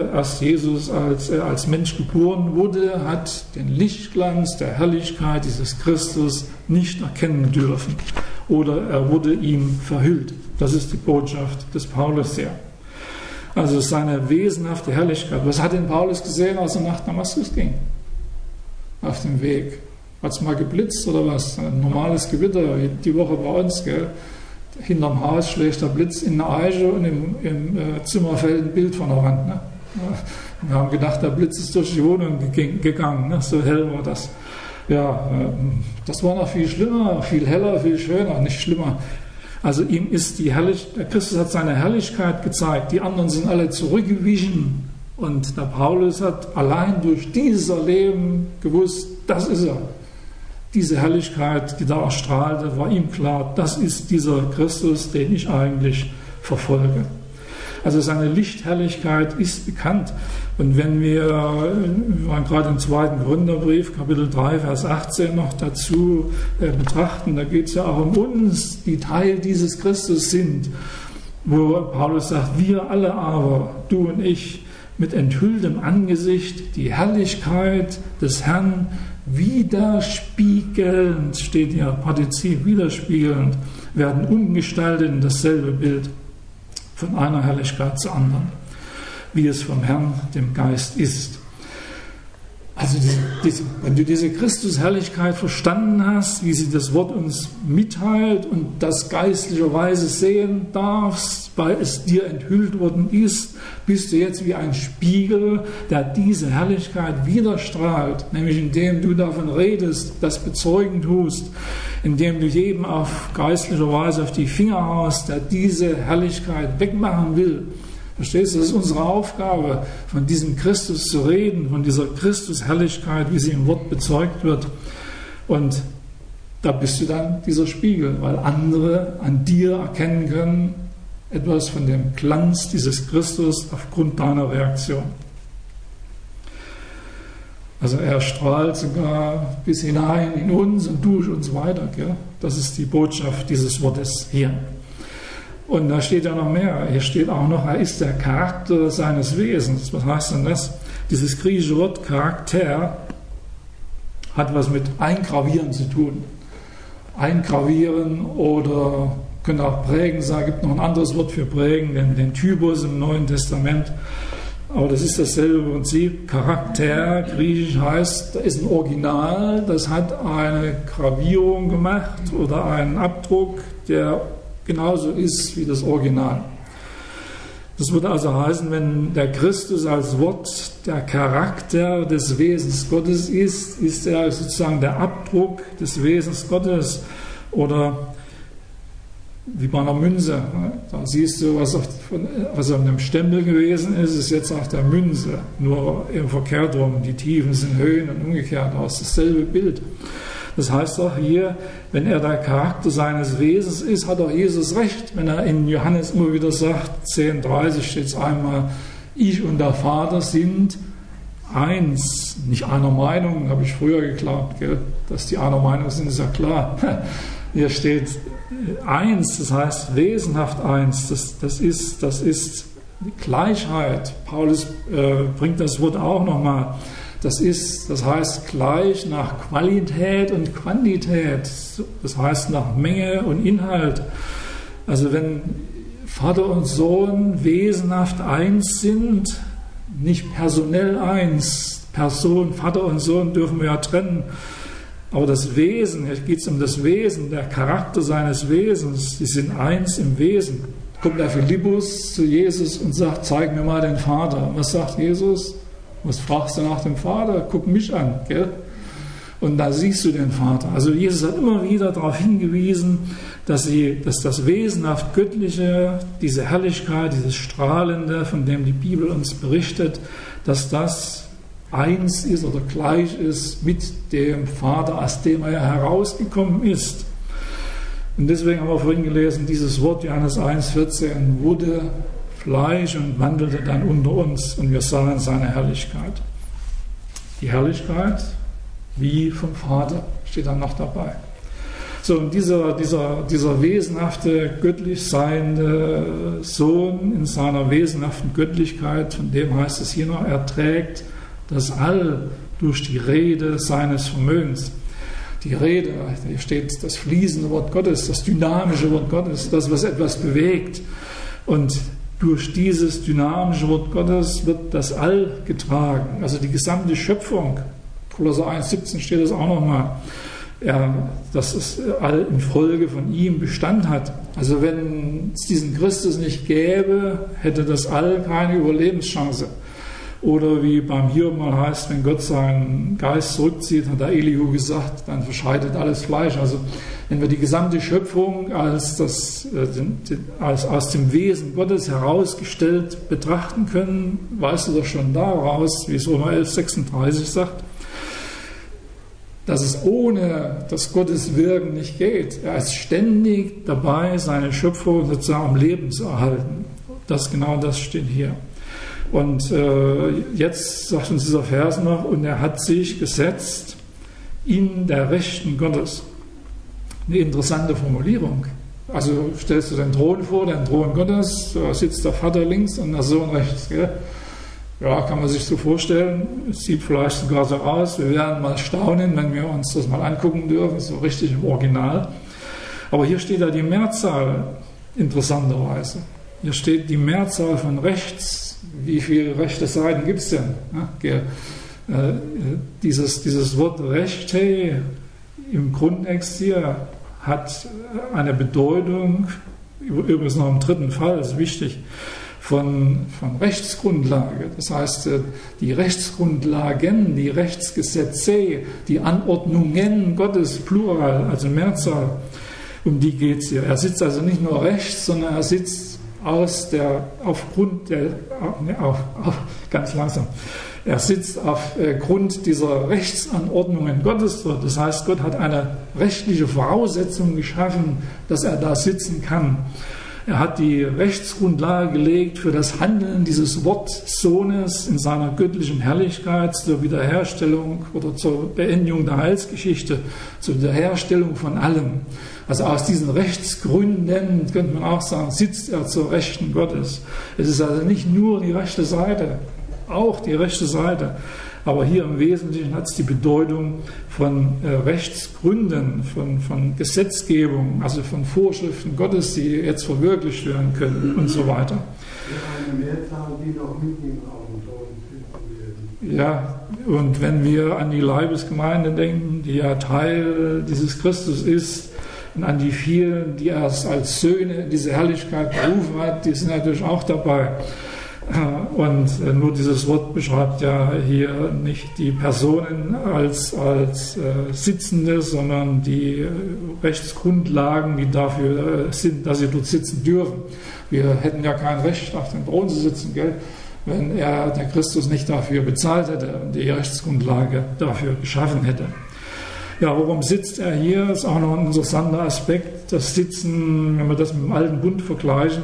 als er als Mensch geboren wurde, hat den Lichtglanz der Herrlichkeit dieses Christus nicht erkennen dürfen. Oder er wurde ihm verhüllt. Das ist die Botschaft des Paulus hier. Also seine wesenhafte Herrlichkeit. Was hat denn Paulus gesehen, als er nach Damaskus ging? Auf dem Weg. Hat es mal geblitzt oder was? Ein normales Gewitter, die Woche bei uns, gell? Hinterm Haus schlägt der Blitz in eine Eiche und im Zimmer fällt ein Bild von der Wand. Ne? Wir haben gedacht, der Blitz ist durch die Wohnung gegangen. Ne? So hell war das. Ja, das war noch viel schlimmer, viel heller, viel schöner, nicht schlimmer. Also ihm ist der Christus hat seine Herrlichkeit gezeigt, die anderen sind alle zurückgewichen und der Paulus hat allein durch dieses Erleben gewusst, das ist er. Diese Herrlichkeit, die da erstrahlte, war ihm klar, das ist dieser Christus, den ich eigentlich verfolge. Also seine Lichtherrlichkeit ist bekannt. Und wenn wir waren gerade im 2. Korintherbrief, Kapitel 3, Vers 18 noch dazu betrachten, da geht es ja auch um uns, die Teil dieses Christus sind, wo Paulus sagt, wir alle aber, du und ich, mit enthülltem Angesicht die Herrlichkeit des Herrn widerspiegelnd, steht hier Partizip, widerspiegelnd, werden umgestaltet in dasselbe Bild, von einer Herrlichkeit zur anderen, wie es vom Herrn, dem Geist ist. Also wenn du diese Christus-Herrlichkeit verstanden hast, wie sie das Wort uns mitteilt und das geistlicherweise sehen darfst, weil es dir enthüllt worden ist, bist du jetzt wie ein Spiegel, der diese Herrlichkeit widerstrahlt, nämlich indem du davon redest, das bezeugen tust, indem du jedem auf geistlicher Weise auf die Finger haust, der diese Herrlichkeit wegmachen will. Verstehst du, das ist unsere Aufgabe, von diesem Christus zu reden, von dieser Christus-Herrlichkeit, wie sie im Wort bezeugt wird. Und da bist du dann dieser Spiegel, weil andere an dir erkennen können, etwas von dem Glanz dieses Christus aufgrund deiner Reaktion. Also er strahlt sogar bis hinein in uns und durch uns weiter. Gell? Das ist die Botschaft dieses Wortes hier. Und da steht ja noch mehr. Hier steht auch noch, er ist der Charakter seines Wesens. Was heißt denn das? Dieses griechische Wort Charakter hat was mit Eingravieren zu tun. Eingravieren oder könnte auch prägen sein. Gibt noch ein anderes Wort für prägen, den Typus im Neuen Testament. Aber das ist dasselbe Prinzip. Charakter, griechisch heißt, da ist ein Original, das hat eine Gravierung gemacht oder einen Abdruck, der genauso ist wie das Original. Das würde also heißen, wenn der Christus als Wort der Charakter des Wesens Gottes ist er sozusagen der Abdruck des Wesens Gottes. Oder wie bei einer Münze. Da siehst du, was auf einem Stempel gewesen ist, ist jetzt auf der Münze. Nur im verkehrt rum. Die Tiefen sind Höhen und umgekehrt aus. Dasselbe Bild. Das heißt auch hier, wenn er der Charakter seines Wesens ist, hat auch Jesus recht, wenn er in Johannes immer wieder sagt, 10,30 steht es einmal, ich und der Vater sind eins. Nicht einer Meinung, habe ich früher geglaubt, gell? Dass die einer Meinung sind, ist ja klar. Hier steht eins, das heißt wesenhaft eins. Das ist Die Gleichheit, Paulus bringt das Wort auch nochmal, das heißt gleich nach Qualität und Quantität, das heißt nach Menge und Inhalt. Also wenn Vater und Sohn wesenhaft eins sind, nicht personell eins, Person, Vater und Sohn dürfen wir ja trennen, aber das Wesen, hier geht es um das Wesen, der Charakter seines Wesens, die sind eins im Wesen. Kommt der Philippus zu Jesus und sagt, zeig mir mal den Vater. Was sagt Jesus? Was fragst du nach dem Vater? Guck mich an, gell? Und da siehst du den Vater. Also Jesus hat immer wieder darauf hingewiesen, dass das wesenhaft Göttliche, diese Herrlichkeit, dieses Strahlende, von dem die Bibel uns berichtet, dass das eins ist oder gleich ist mit dem Vater, aus dem er herausgekommen ist. Und deswegen haben wir vorhin gelesen, dieses Wort, Johannes 1,14, wurde Fleisch und wandelte dann unter uns und wir sahen seine Herrlichkeit. Die Herrlichkeit wie vom Vater steht dann noch dabei. So, und dieser wesenhafte, göttlich seiende Sohn in seiner wesenhaften Göttlichkeit, von dem heißt es hier noch, er trägt das All durch die Rede seines Vermögens. Die Rede, hier steht das fließende Wort Gottes, das dynamische Wort Gottes, das, was etwas bewegt. Und durch dieses dynamische Wort Gottes wird das All getragen, also die gesamte Schöpfung. Kolosser 1,17 steht das auch nochmal, dass es all in Folge von ihm Bestand hat. Also wenn es diesen Christus nicht gäbe, hätte das All keine Überlebenschance. Oder wie beim Hiob mal heißt, wenn Gott seinen Geist zurückzieht, hat der Elihu gesagt, dann verscheidet alles Fleisch. Also wenn wir die gesamte Schöpfung als aus dem Wesen Gottes herausgestellt betrachten können, weißt du doch schon daraus, wie es Römer 11,36 sagt, dass es ohne das Gottes Wirken nicht geht. Er ist ständig dabei, seine Schöpfung sozusagen am Leben zu erhalten. Genau das steht hier. Und jetzt sagt uns dieser Vers noch, und er hat sich gesetzt in der Rechten Gottes. Eine interessante Formulierung. Also stellst du den Thron vor, den Thron Gottes, da sitzt der Vater links und der Sohn rechts. Gell? Ja, kann man sich so vorstellen. Es sieht vielleicht sogar so aus. Wir werden mal staunen, wenn wir uns das mal angucken dürfen, so richtig im Original. Aber hier steht ja die Mehrzahl, interessanterweise. Hier steht die Mehrzahl von rechts. Wie viele rechte Seiten gibt es denn? Ja, dieses Wort Rechte im Grundtext hier hat eine Bedeutung, übrigens noch im dritten Fall, das ist wichtig, von Rechtsgrundlage. Das heißt, die Rechtsgrundlagen, die Rechtsgesetze, die Anordnungen Gottes, Plural, also Mehrzahl, um die geht es hier. Er sitzt also nicht nur rechts, sondern er sitzt aufgrund dieser Rechtsanordnungen Gottes dort. Das heißt, Gott hat eine rechtliche Voraussetzung geschaffen, dass er da sitzen kann. Er hat die Rechtsgrundlage gelegt für das Handeln dieses Wortsohnes in seiner göttlichen Herrlichkeit zur Wiederherstellung oder zur Beendigung der Heilsgeschichte, zur Wiederherstellung von allem. Also aus diesen Rechtsgründen, könnte man auch sagen, sitzt er zur Rechten Gottes. Es ist also nicht nur die rechte Seite, auch die rechte Seite. Aber hier im Wesentlichen hat es die Bedeutung von Rechtsgründen, von Gesetzgebung, also von Vorschriften Gottes, die jetzt verwirklicht werden können und so weiter. Eine Mehrzahl, die noch mit ihm auf dem Thron sitzen werden. Ja, und wenn wir an die Leibesgemeinde denken, die ja Teil dieses Christus ist, und an die vielen, die er als Söhne in diese Herrlichkeit berufen hat, die sind natürlich auch dabei. Und nur dieses Wort beschreibt ja hier nicht die Personen als Sitzende, sondern die Rechtsgrundlagen, die dafür sind, dass sie dort sitzen dürfen. Wir hätten ja kein Recht, auf dem Thron zu sitzen, gell, wenn der Christus nicht dafür bezahlt hätte und die Rechtsgrundlage dafür geschaffen hätte. Ja, warum sitzt er hier? Das ist auch noch ein interessanter Aspekt. Das Sitzen, wenn wir das mit dem Alten Bund vergleichen,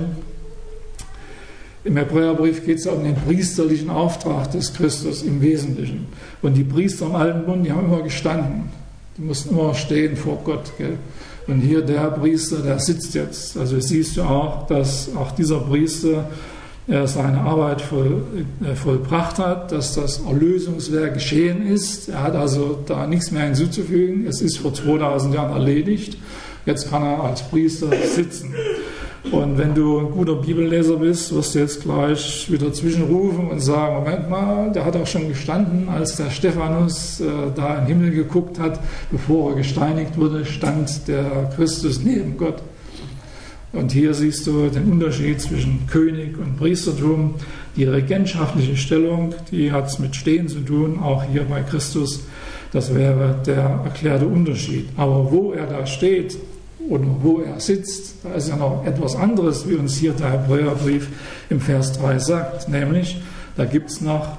im Hebräerbrief geht es ja um den priesterlichen Auftrag des Christus im Wesentlichen. Und die Priester im Alten Bund, die haben immer gestanden. Die mussten immer stehen vor Gott. Gell? Und hier der Priester, der sitzt jetzt. Also siehst du auch, dass auch dieser Priester er seine Arbeit vollbracht hat, dass das Erlösungswerk geschehen ist. Er hat also da nichts mehr hinzuzufügen. Es ist vor 2000 Jahren erledigt. Jetzt kann er als Priester sitzen. Und wenn du ein guter Bibelleser bist, wirst du jetzt gleich wieder zwischenrufen und sagen, Moment mal, der hat auch schon gestanden, als der Stephanus da in den Himmel geguckt hat, bevor er gesteinigt wurde, stand der Christus neben Gott. Und hier siehst du den Unterschied zwischen König und Priestertum. Die regentschaftliche Stellung, die hat es mit Stehen zu tun, auch hier bei Christus. Das wäre der erklärte Unterschied. Aber wo er da steht oder wo er sitzt, da ist ja noch etwas anderes, wie uns hier der Hebräerbrief im Vers 3 sagt. Nämlich, da gibt es noch,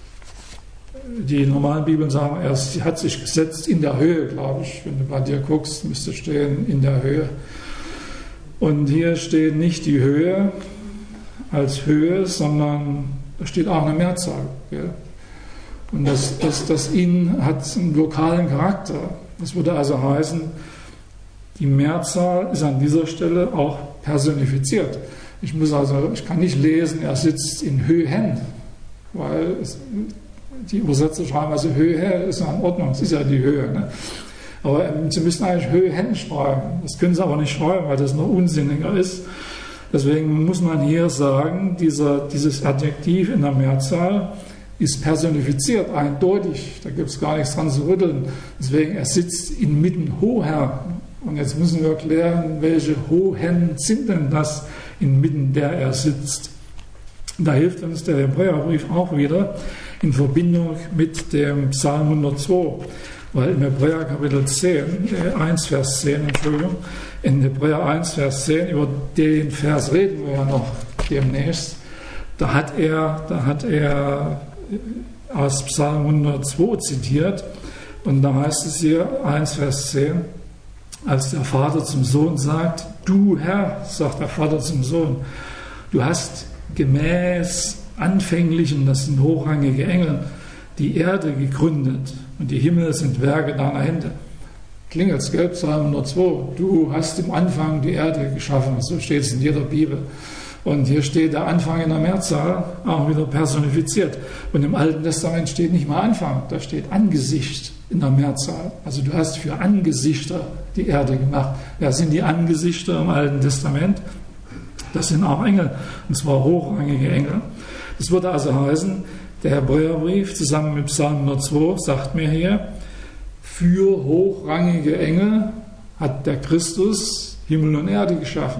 die normalen Bibeln sagen, er hat sich gesetzt in der Höhe, glaube ich. Wenn du bei dir guckst, müsste stehen in der Höhe. Und hier steht nicht die Höhe als Höhe, sondern da steht auch eine Mehrzahl. Gell? Und das In hat einen lokalen Charakter. Das würde also heißen, die Mehrzahl ist an dieser Stelle auch personifiziert. Ich kann nicht lesen, er sitzt in Höhen, weil die Übersetzer schreiben also Höhe, ist ja in Ordnung, es ist ja die Höhe. Ne? Aber sie müssen eigentlich Höhen schreiben. Das können sie aber nicht schreiben, weil das noch unsinniger ist. Deswegen muss man hier sagen, dieses Adjektiv in der Mehrzahl ist personifiziert, eindeutig. Da gibt es gar nichts dran zu rütteln. Deswegen, er sitzt inmitten hoher. Und jetzt müssen wir klären, welche Hohen sind denn das, inmitten der er sitzt. Da hilft uns der Hebräerbrief auch wieder in Verbindung mit dem Psalm 102. Weil im Hebräer Kapitel 1, Vers 10, in Hebräer 1, Vers 10, über den Vers reden wir ja noch demnächst, da hat er aus Psalm 102 zitiert und da heißt es hier 1, Vers 10, als der Vater zum Sohn sagt, du Herr, sagt der Vater zum Sohn, du hast gemäß anfänglichen, das sind hochrangige Engel, die Erde gegründet und die Himmel sind Werke deiner Hände. Klingelt's, gell? Psalm 102. Du hast im Anfang die Erde geschaffen. So steht es in jeder Bibel. Und hier steht der Anfang in der Mehrzahl, auch wieder personifiziert. Und im Alten Testament steht nicht mal Anfang, da steht Angesicht in der Mehrzahl. Also du hast für Angesichter die Erde gemacht. Wer sind die Angesichter im Alten Testament? Das sind auch Engel, und zwar hochrangige Engel. Das würde also heißen, der Hebräerbrief zusammen mit Psalm 102 sagt mir hier, für hochrangige Engel hat der Christus Himmel und Erde geschaffen.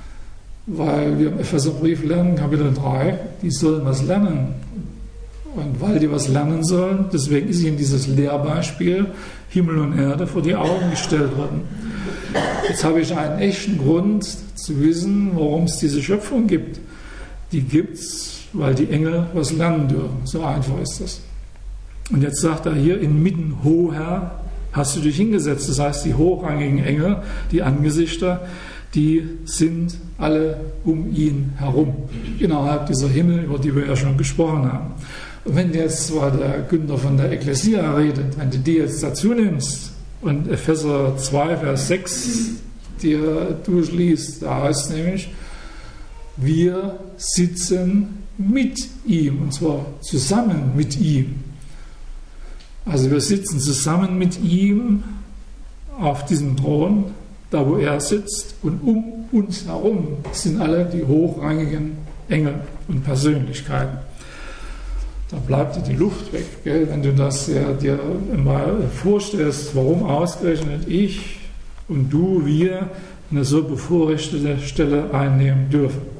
Weil wir im Epheserbrief lernen, Kapitel 3, die sollen was lernen. Und weil die was lernen sollen, deswegen ist ihnen dieses Lehrbeispiel Himmel und Erde vor die Augen gestellt worden. Jetzt habe ich einen echten Grund zu wissen, warum es diese Schöpfung gibt. Die gibt es, weil die Engel was lernen dürfen. So einfach ist das. Und jetzt sagt er hier, inmitten hoher hast du dich hingesetzt. Das heißt, die hochrangigen Engel, die Angesichter, die sind alle um ihn herum. Innerhalb dieser Himmel, über die wir ja schon gesprochen haben. Und wenn jetzt zwar der Günther von der Ekklesia redet, wenn du die jetzt dazu nimmst und Epheser 2, Vers 6 dir durchliest, da heißt es nämlich, wir sitzen mit ihm, und zwar zusammen mit ihm. Also wir sitzen zusammen mit ihm auf diesem Thron, da wo er sitzt, und um uns herum sind alle die hochrangigen Engel und Persönlichkeiten. Da bleibt dir die Luft weg, gell? Wenn du das dir mal vorstellst, warum ausgerechnet ich und du, wir eine so bevorrechtete Stelle einnehmen dürfen.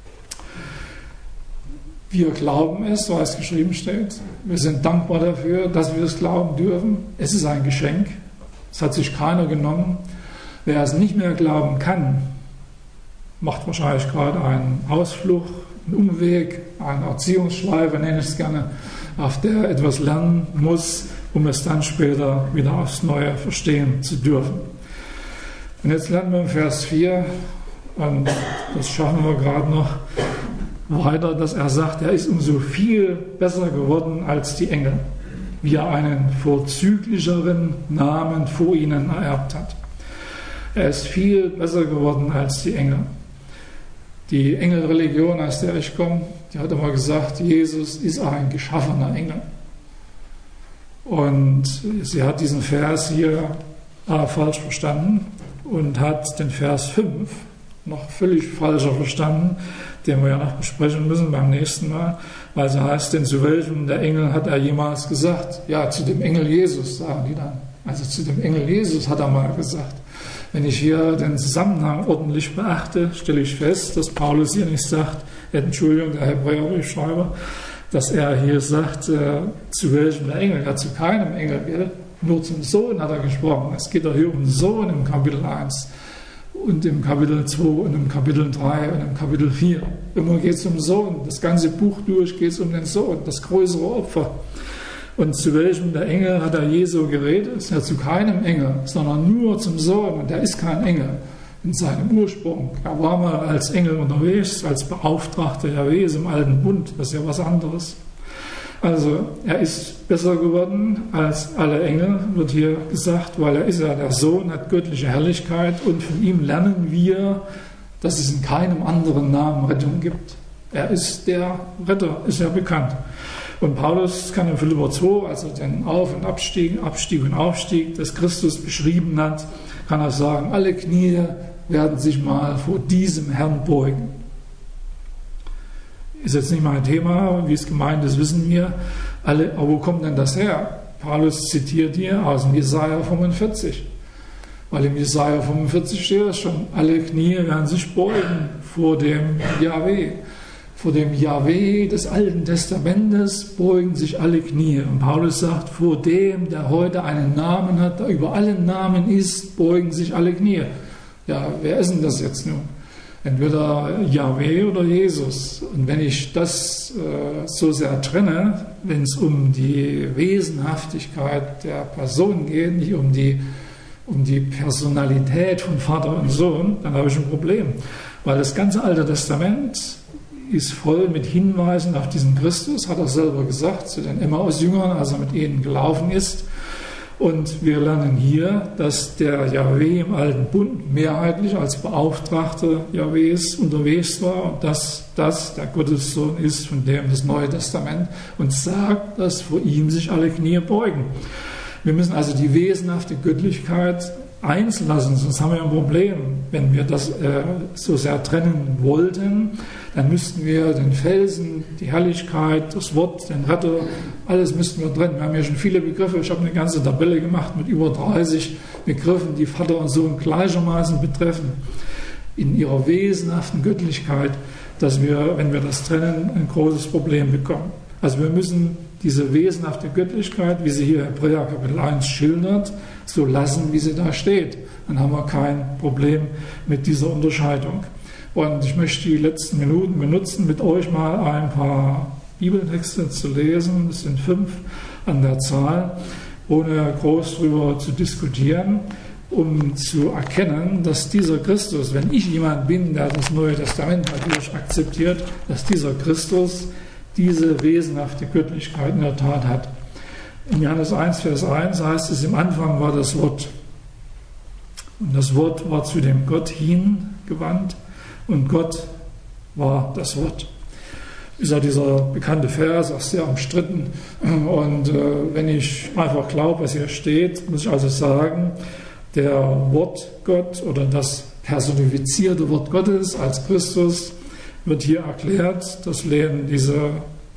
Wir glauben es, so als geschrieben steht. Wir sind dankbar dafür, dass wir es glauben dürfen. Es ist ein Geschenk. Es hat sich keiner genommen. Wer es nicht mehr glauben kann, macht wahrscheinlich gerade einen Ausflug, einen Umweg, eine Erziehungsschleife, nenne ich es gerne, auf der er etwas lernen muss, um es dann später wieder aufs Neue verstehen zu dürfen. Und jetzt lernen wir im Vers 4, und das schaffen wir gerade noch, weiter, dass er sagt, er ist umso viel besser geworden als die Engel, wie er einen vorzüglicheren Namen vor ihnen ererbt hat. Er ist viel besser geworden als die Engel. Die Engelreligion, aus der ich komme, die hat immer gesagt, Jesus ist ein geschaffener Engel. Und sie hat diesen Vers hier falsch verstanden und hat den Vers 5 noch völlig falscher verstanden, den wir ja noch besprechen müssen beim nächsten Mal, weil es heißt, denn zu welchem der Engel hat er jemals gesagt? Ja, zu dem Engel Jesus, sagen die dann. Also zu dem Engel Jesus hat er mal gesagt. Wenn ich hier den Zusammenhang ordentlich beachte, stelle ich fest, dass Paulus hier nicht sagt, Entschuldigung, der Hebräerbriefschreiber, dass er hier sagt, zu welchem der Engel, ja zu keinem Engel, gell? Nur zum Sohn hat er gesprochen. Es geht doch hier um den Sohn im Kapitel 1 und im Kapitel 2 und im Kapitel 3 und im Kapitel 4. Immer geht es um den Sohn. Das ganze Buch durch geht es um den Sohn, das größere Opfer. Und zu welchem der Engel hat er je so geredet? Ja, zu keinem Engel, sondern nur zum Sohn. Und der ist kein Engel in seinem Ursprung. Er war mal als Engel unterwegs, als Beauftragter Jahwes im Alten Bund. Das ist ja was anderes. Also er ist besser geworden als alle Engel, wird hier gesagt, weil er ist ja der Sohn, hat göttliche Herrlichkeit und von ihm lernen wir, dass es in keinem anderen Namen Rettung gibt. Er ist der Retter, ist ja bekannt. Und Paulus kann in Philipper 2, als er den Auf- und Abstieg und Aufstieg des Christus beschrieben hat, kann er sagen, alle Knie werden sich mal vor diesem Herrn beugen. Ist jetzt nicht mein Thema, wie es gemeint ist, wissen wir alle. Aber wo kommt denn das her? Paulus zitiert hier aus dem Jesaja 45. Weil im Jesaja 45 steht es schon, alle Knie werden sich beugen vor dem Jahwe. Vor dem Jahwe des Alten Testamentes beugen sich alle Knie. Und Paulus sagt, vor dem, der heute einen Namen hat, der über allen Namen ist, beugen sich alle Knie. Ja, wer ist denn das jetzt nun? Entweder Jahwe oder Jesus. Und wenn ich das so sehr trenne, wenn es um die Wesenhaftigkeit der Person geht, nicht um die Personalität von Vater und Sohn, dann habe ich ein Problem. Weil das ganze Alte Testament ist voll mit Hinweisen auf diesen Christus, hat er selber gesagt, zu den Emmaus-Jüngern, als er mit ihnen gelaufen ist. Und wir lernen hier, dass der Jahwe im Alten Bund mehrheitlich als Beauftragter Jahwes unterwegs war und dass das der Gottessohn ist, von dem das Neue Testament uns sagt, dass vor ihm sich alle Knie beugen. Wir müssen also die wesenhafte Göttlichkeit eins lassen, sonst haben wir ein Problem. Wenn wir das so sehr trennen wollten, dann müssten wir den Felsen, die Herrlichkeit, das Wort, den Retter, alles müssten wir trennen. Wir haben ja schon viele Begriffe. Ich habe eine ganze Tabelle gemacht mit über 30 Begriffen, die Vater und Sohn gleichermaßen betreffen, in ihrer wesenhaften Göttlichkeit, dass wir, wenn wir das trennen, ein großes Problem bekommen. Also wir müssen diese wesenhafte Göttlichkeit, wie sie hier Hebräer Kapitel 1 schildert, so lassen, wie sie da steht. Dann haben wir kein Problem mit dieser Unterscheidung. Und ich möchte die letzten Minuten benutzen, mit euch mal ein paar Bibeltexte zu lesen. Das sind 5 an der Zahl, ohne groß darüber zu diskutieren, um zu erkennen, dass dieser Christus, wenn ich jemand bin, der das Neue Testament natürlich akzeptiert, dass dieser Christus diese wesenhafte Göttlichkeit in der Tat hat. In Johannes 1, Vers 1 heißt es, im Anfang war das Wort. Und das Wort war zu dem Gott hingewandt und Gott war das Wort. Ist ja dieser bekannte Vers, auch sehr umstritten. Und wenn ich einfach glaube, was hier steht, muss ich also sagen, der Wortgott oder das personifizierte Wort Gottes als Christus wird hier erklärt. Das lehnen diese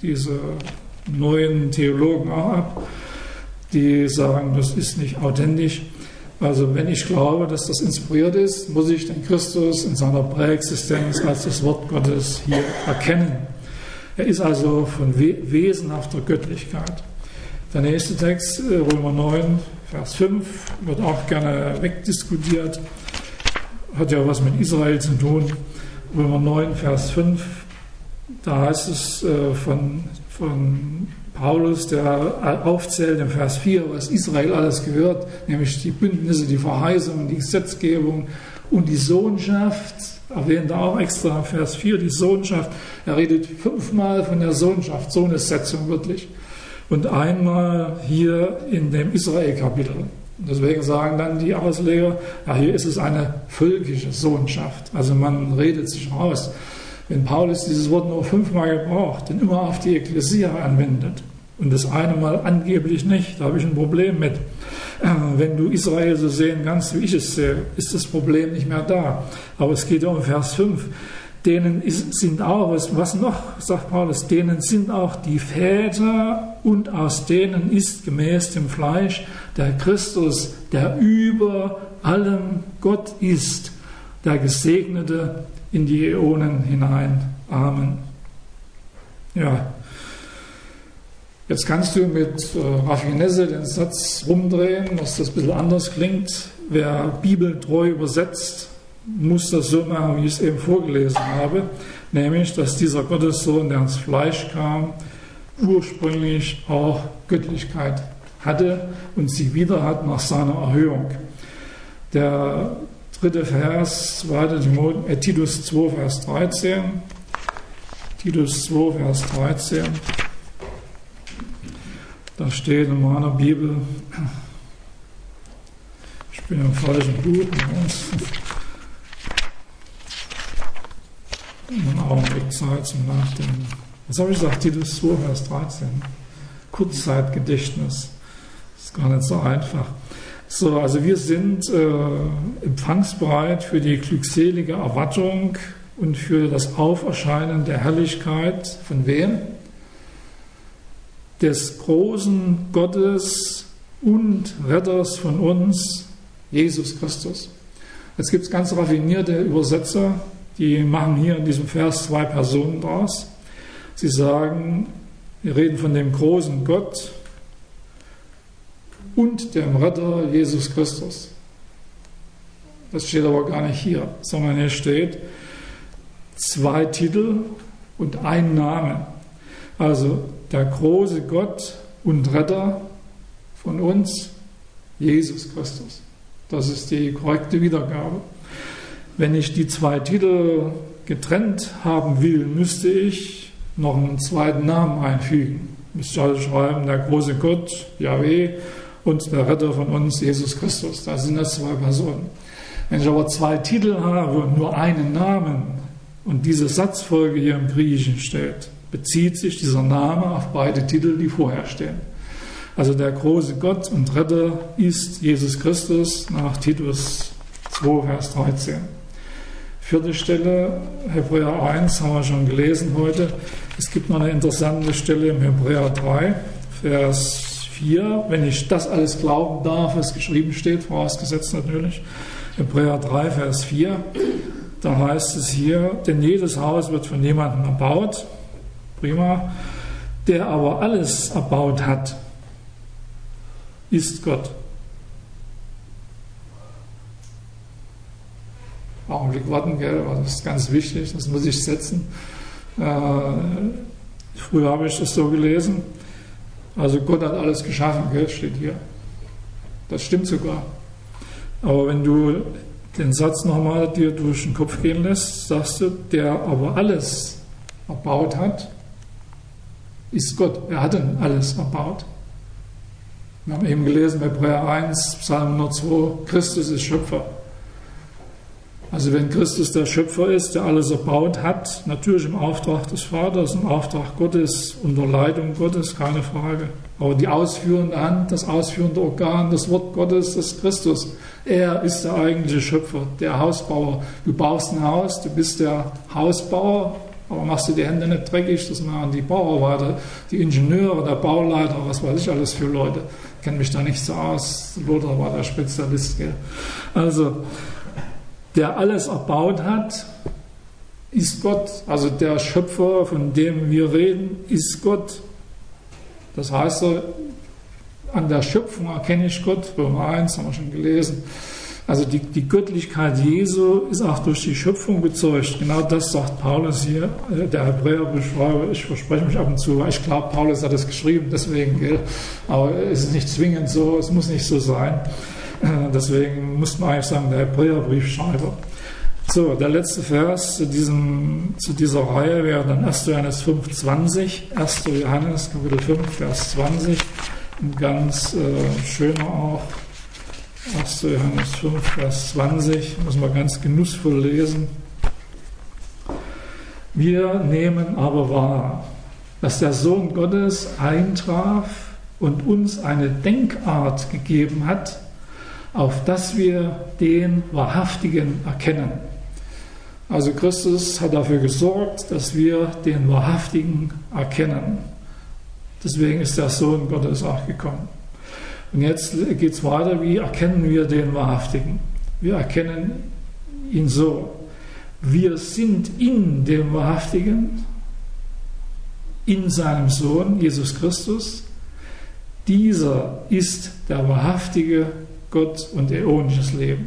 neuen Theologen auch ab, die sagen, das ist nicht authentisch. Also wenn ich glaube, dass das inspiriert ist, muss ich den Christus in seiner Präexistenz als das Wort Gottes hier erkennen. Er ist also von wesenhafter Göttlichkeit. Der nächste Text, Römer 9, Vers 5, wird auch gerne wegdiskutiert, hat ja was mit Israel zu tun. Römer 9, Vers 5, da heißt es von Paulus, der aufzählt im Vers 4, was Israel alles gehört, nämlich die Bündnisse, die Verheißungen, die Gesetzgebung und die Sohnschaft, erwähnt er auch extra im Vers 4, die Sohnschaft. Er redet 5-mal von der Sohnschaft, Sohnessetzung wirklich, und einmal hier in dem Israel-Kapitel. Deswegen sagen dann die Ausleger, ja, hier ist es eine völkische Sohnschaft. Also man redet sich raus. Wenn Paulus dieses Wort nur 5-mal gebraucht und immer auf die Ekklesia anwendet und das eine Mal angeblich nicht, da habe ich ein Problem mit. Wenn du Israel so sehen kannst, wie ich es sehe, ist das Problem nicht mehr da. Aber es geht ja um Vers 5. Denen sind auch, was noch, sagt Paulus, denen sind auch die Väter und aus denen ist gemäß dem Fleisch der Christus, der über allem Gott ist, der Gesegnete in die Äonen hinein. Amen. Ja, jetzt kannst du mit Raffinesse den Satz rumdrehen, dass das ein bisschen anders klingt. Wer bibeltreu übersetzt, muss das so machen, wie ich es eben vorgelesen habe, nämlich, dass dieser Gottessohn, der ins Fleisch kam, ursprünglich auch Göttlichkeit hatte und sie wieder hat nach seiner Erhöhung. Der 3. Vers, Titus 2, Vers 13. Titus 2, Vers 13. Da steht in meiner Bibel, ich bin im falschen Buch, einen Augenblick Zeit zum Nachdenken. Was habe ich gesagt? Titus 2, Vers 13. Kurzzeitgedächtnis. Das ist gar nicht so einfach. So, also wir sind empfangsbereit für die glückselige Erwartung und für das Auferscheinen der Herrlichkeit von wem? Des großen Gottes und Retters von uns, Jesus Christus. Jetzt gibt es ganz raffinierte Übersetzer, die machen hier in diesem Vers 2 Personen draus. Sie sagen, wir reden von dem großen Gott und dem Retter Jesus Christus. Das steht aber gar nicht hier, sondern hier steht 2 Titel und ein Name. Also der große Gott und Retter von uns, Jesus Christus. Das ist die korrekte Wiedergabe. Wenn ich die 2 Titel getrennt haben will, müsste ich noch einen zweiten Namen einfügen. Ich müsste also schreiben, der große Gott, Yahweh, und der Retter von uns, Jesus Christus. Das sind das 2 Personen. Wenn ich aber 2 Titel habe und nur einen Namen und diese Satzfolge hier im Griechischen steht, bezieht sich dieser Name auf beide Titel, die vorher stehen. Also der große Gott und Retter ist Jesus Christus nach Titus 2, Vers 13. 4. Stelle, Hebräer 1, haben wir schon gelesen heute. Es gibt noch eine interessante Stelle im Hebräer 3, Vers 4. Wenn ich das alles glauben darf, was geschrieben steht, vorausgesetzt natürlich. Hebräer 3, Vers 4. Da heißt es hier, denn jedes Haus wird von jemandem erbaut. Prima. Der aber alles erbaut hat, ist Gott. Augenblick warten, gell? Das ist ganz wichtig, das muss ich setzen. Früher habe ich das so gelesen. Also Gott hat alles geschaffen, gell? Steht hier. Das stimmt sogar. Aber wenn du den Satz nochmal dir durch den Kopf gehen lässt, sagst du, der aber alles erbaut hat, ist Gott. Er hat denn alles erbaut. Wir haben eben gelesen bei Hebräer 1, Psalm 102, Christus ist Schöpfer. Also wenn Christus der Schöpfer ist, der alles erbaut hat, natürlich im Auftrag des Vaters, im Auftrag Gottes, unter Leitung Gottes, keine Frage. Aber die ausführende Hand, das ausführende Organ, das Wort Gottes ist Christus. Er ist der eigentliche Schöpfer, der Hausbauer. Du baust ein Haus, du bist der Hausbauer, aber machst du die Hände nicht dreckig, das machen die Bauarbeiter, die Ingenieure, der Bauleiter, was weiß ich alles für Leute. Ich kenne mich da nicht so aus. Lothar war der Spezialist. Gell? Also, der alles erbaut hat, ist Gott. Also der Schöpfer, von dem wir reden, ist Gott. Das heißt, an der Schöpfung erkenne ich Gott. Römer 1 haben wir schon gelesen. Also die Göttlichkeit Jesu ist auch durch die Schöpfung bezeugt. Genau das sagt Paulus hier, der Hebräerbeschreiber. Ich verspreche mich ab und zu, ich glaube, Paulus hat es geschrieben, deswegen, gell? Aber es ist nicht zwingend so, es muss nicht so sein. Deswegen muss man eigentlich sagen, der Hebräerbriefschreiber. So, der letzte Vers zu dieser Reihe wäre dann 1. Johannes 5, 20. 1. Johannes, Kapitel 5, Vers 20. Ein ganz schöner auch. 1. Johannes 5, Vers 20. Muss man ganz genussvoll lesen. Wir nehmen aber wahr, dass der Sohn Gottes eintraf und uns eine Denkart gegeben hat, auf dass wir den Wahrhaftigen erkennen. Also Christus hat dafür gesorgt, dass wir den Wahrhaftigen erkennen. Deswegen ist der Sohn Gottes auch gekommen. Und jetzt geht es weiter, wie erkennen wir den Wahrhaftigen? Wir erkennen ihn so. Wir sind in dem Wahrhaftigen, in seinem Sohn, Jesus Christus. Dieser ist der wahrhaftige Gott und ähnliches Leben.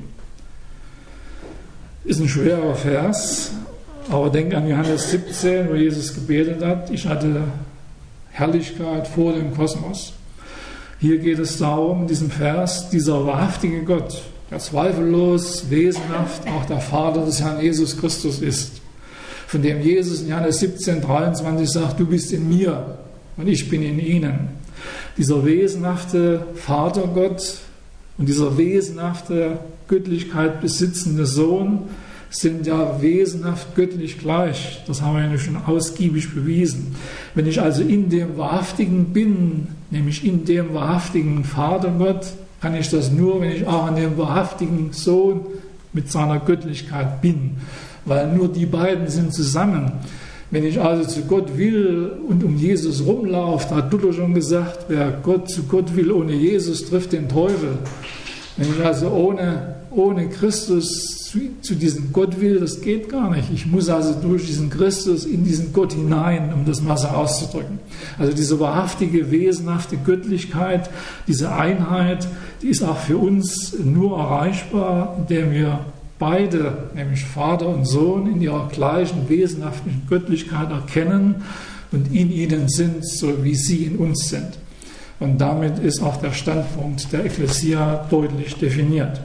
Ist ein schwerer Vers, aber denk an Johannes 17, wo Jesus gebetet hat, ich hatte Herrlichkeit vor dem Kosmos. Hier geht es darum, in diesem Vers, dieser wahrhaftige Gott, der zweifellos, wesenhaft auch der Vater des Herrn Jesus Christus ist, von dem Jesus in Johannes 17, 23 sagt, du bist in mir und ich bin in ihnen. Dieser wesenhafte Vatergott und dieser wesenhafte Göttlichkeit besitzende Sohn sind ja wesenhaft göttlich gleich. Das haben wir ja schon ausgiebig bewiesen. Wenn ich also in dem Wahrhaftigen bin, nämlich in dem wahrhaftigen Vatergott, kann ich das nur, wenn ich auch an dem wahrhaftigen Sohn mit seiner Göttlichkeit bin. Weil nur die beiden sind zusammen. Wenn ich also zu Gott will und um Jesus rumlaufe, da hat Luther schon gesagt, wer zu Gott will ohne Jesus, trifft den Teufel. Wenn ich also ohne Christus zu diesem Gott will, das geht gar nicht. Ich muss also durch diesen Christus in diesen Gott hinein, um das mal so auszudrücken. Also diese wahrhaftige, wesenhafte Göttlichkeit, diese Einheit, die ist auch für uns nur erreichbar, indem wir beide, nämlich Vater und Sohn, in ihrer gleichen wesenhaften Göttlichkeit erkennen und in ihnen sind, so wie sie in uns sind. Und damit ist auch der Standpunkt der Ekklesia deutlich definiert.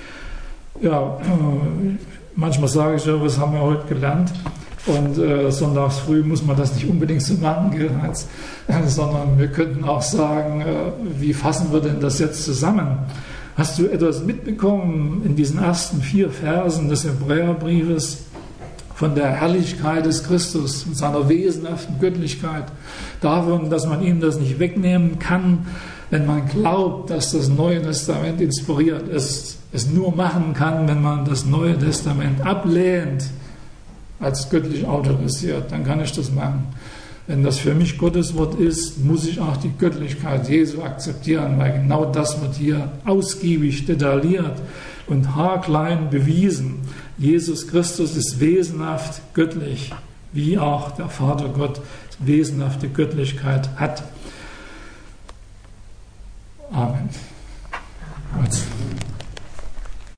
Ja, manchmal sage ich ja, was haben wir heute gelernt? Und sonntags früh muss man das nicht unbedingt so machen, sondern wir könnten auch sagen, wie fassen wir denn das jetzt zusammen? Hast du etwas mitbekommen in diesen ersten 4 Versen des Hebräerbriefes von der Herrlichkeit des Christus und seiner wesenhaften Göttlichkeit, davon, dass man ihm das nicht wegnehmen kann, wenn man glaubt, dass das Neue Testament inspiriert ist, es nur machen kann, wenn man das Neue Testament ablehnt, als göttlich autorisiert, dann kann ich das machen. Wenn das für mich Gottes Wort ist, muss ich auch die Göttlichkeit Jesu akzeptieren, weil genau das wird hier ausgiebig detailliert und haarklein bewiesen. Jesus Christus ist wesenhaft göttlich, wie auch der Vater Gott wesenhafte Göttlichkeit hat. Amen.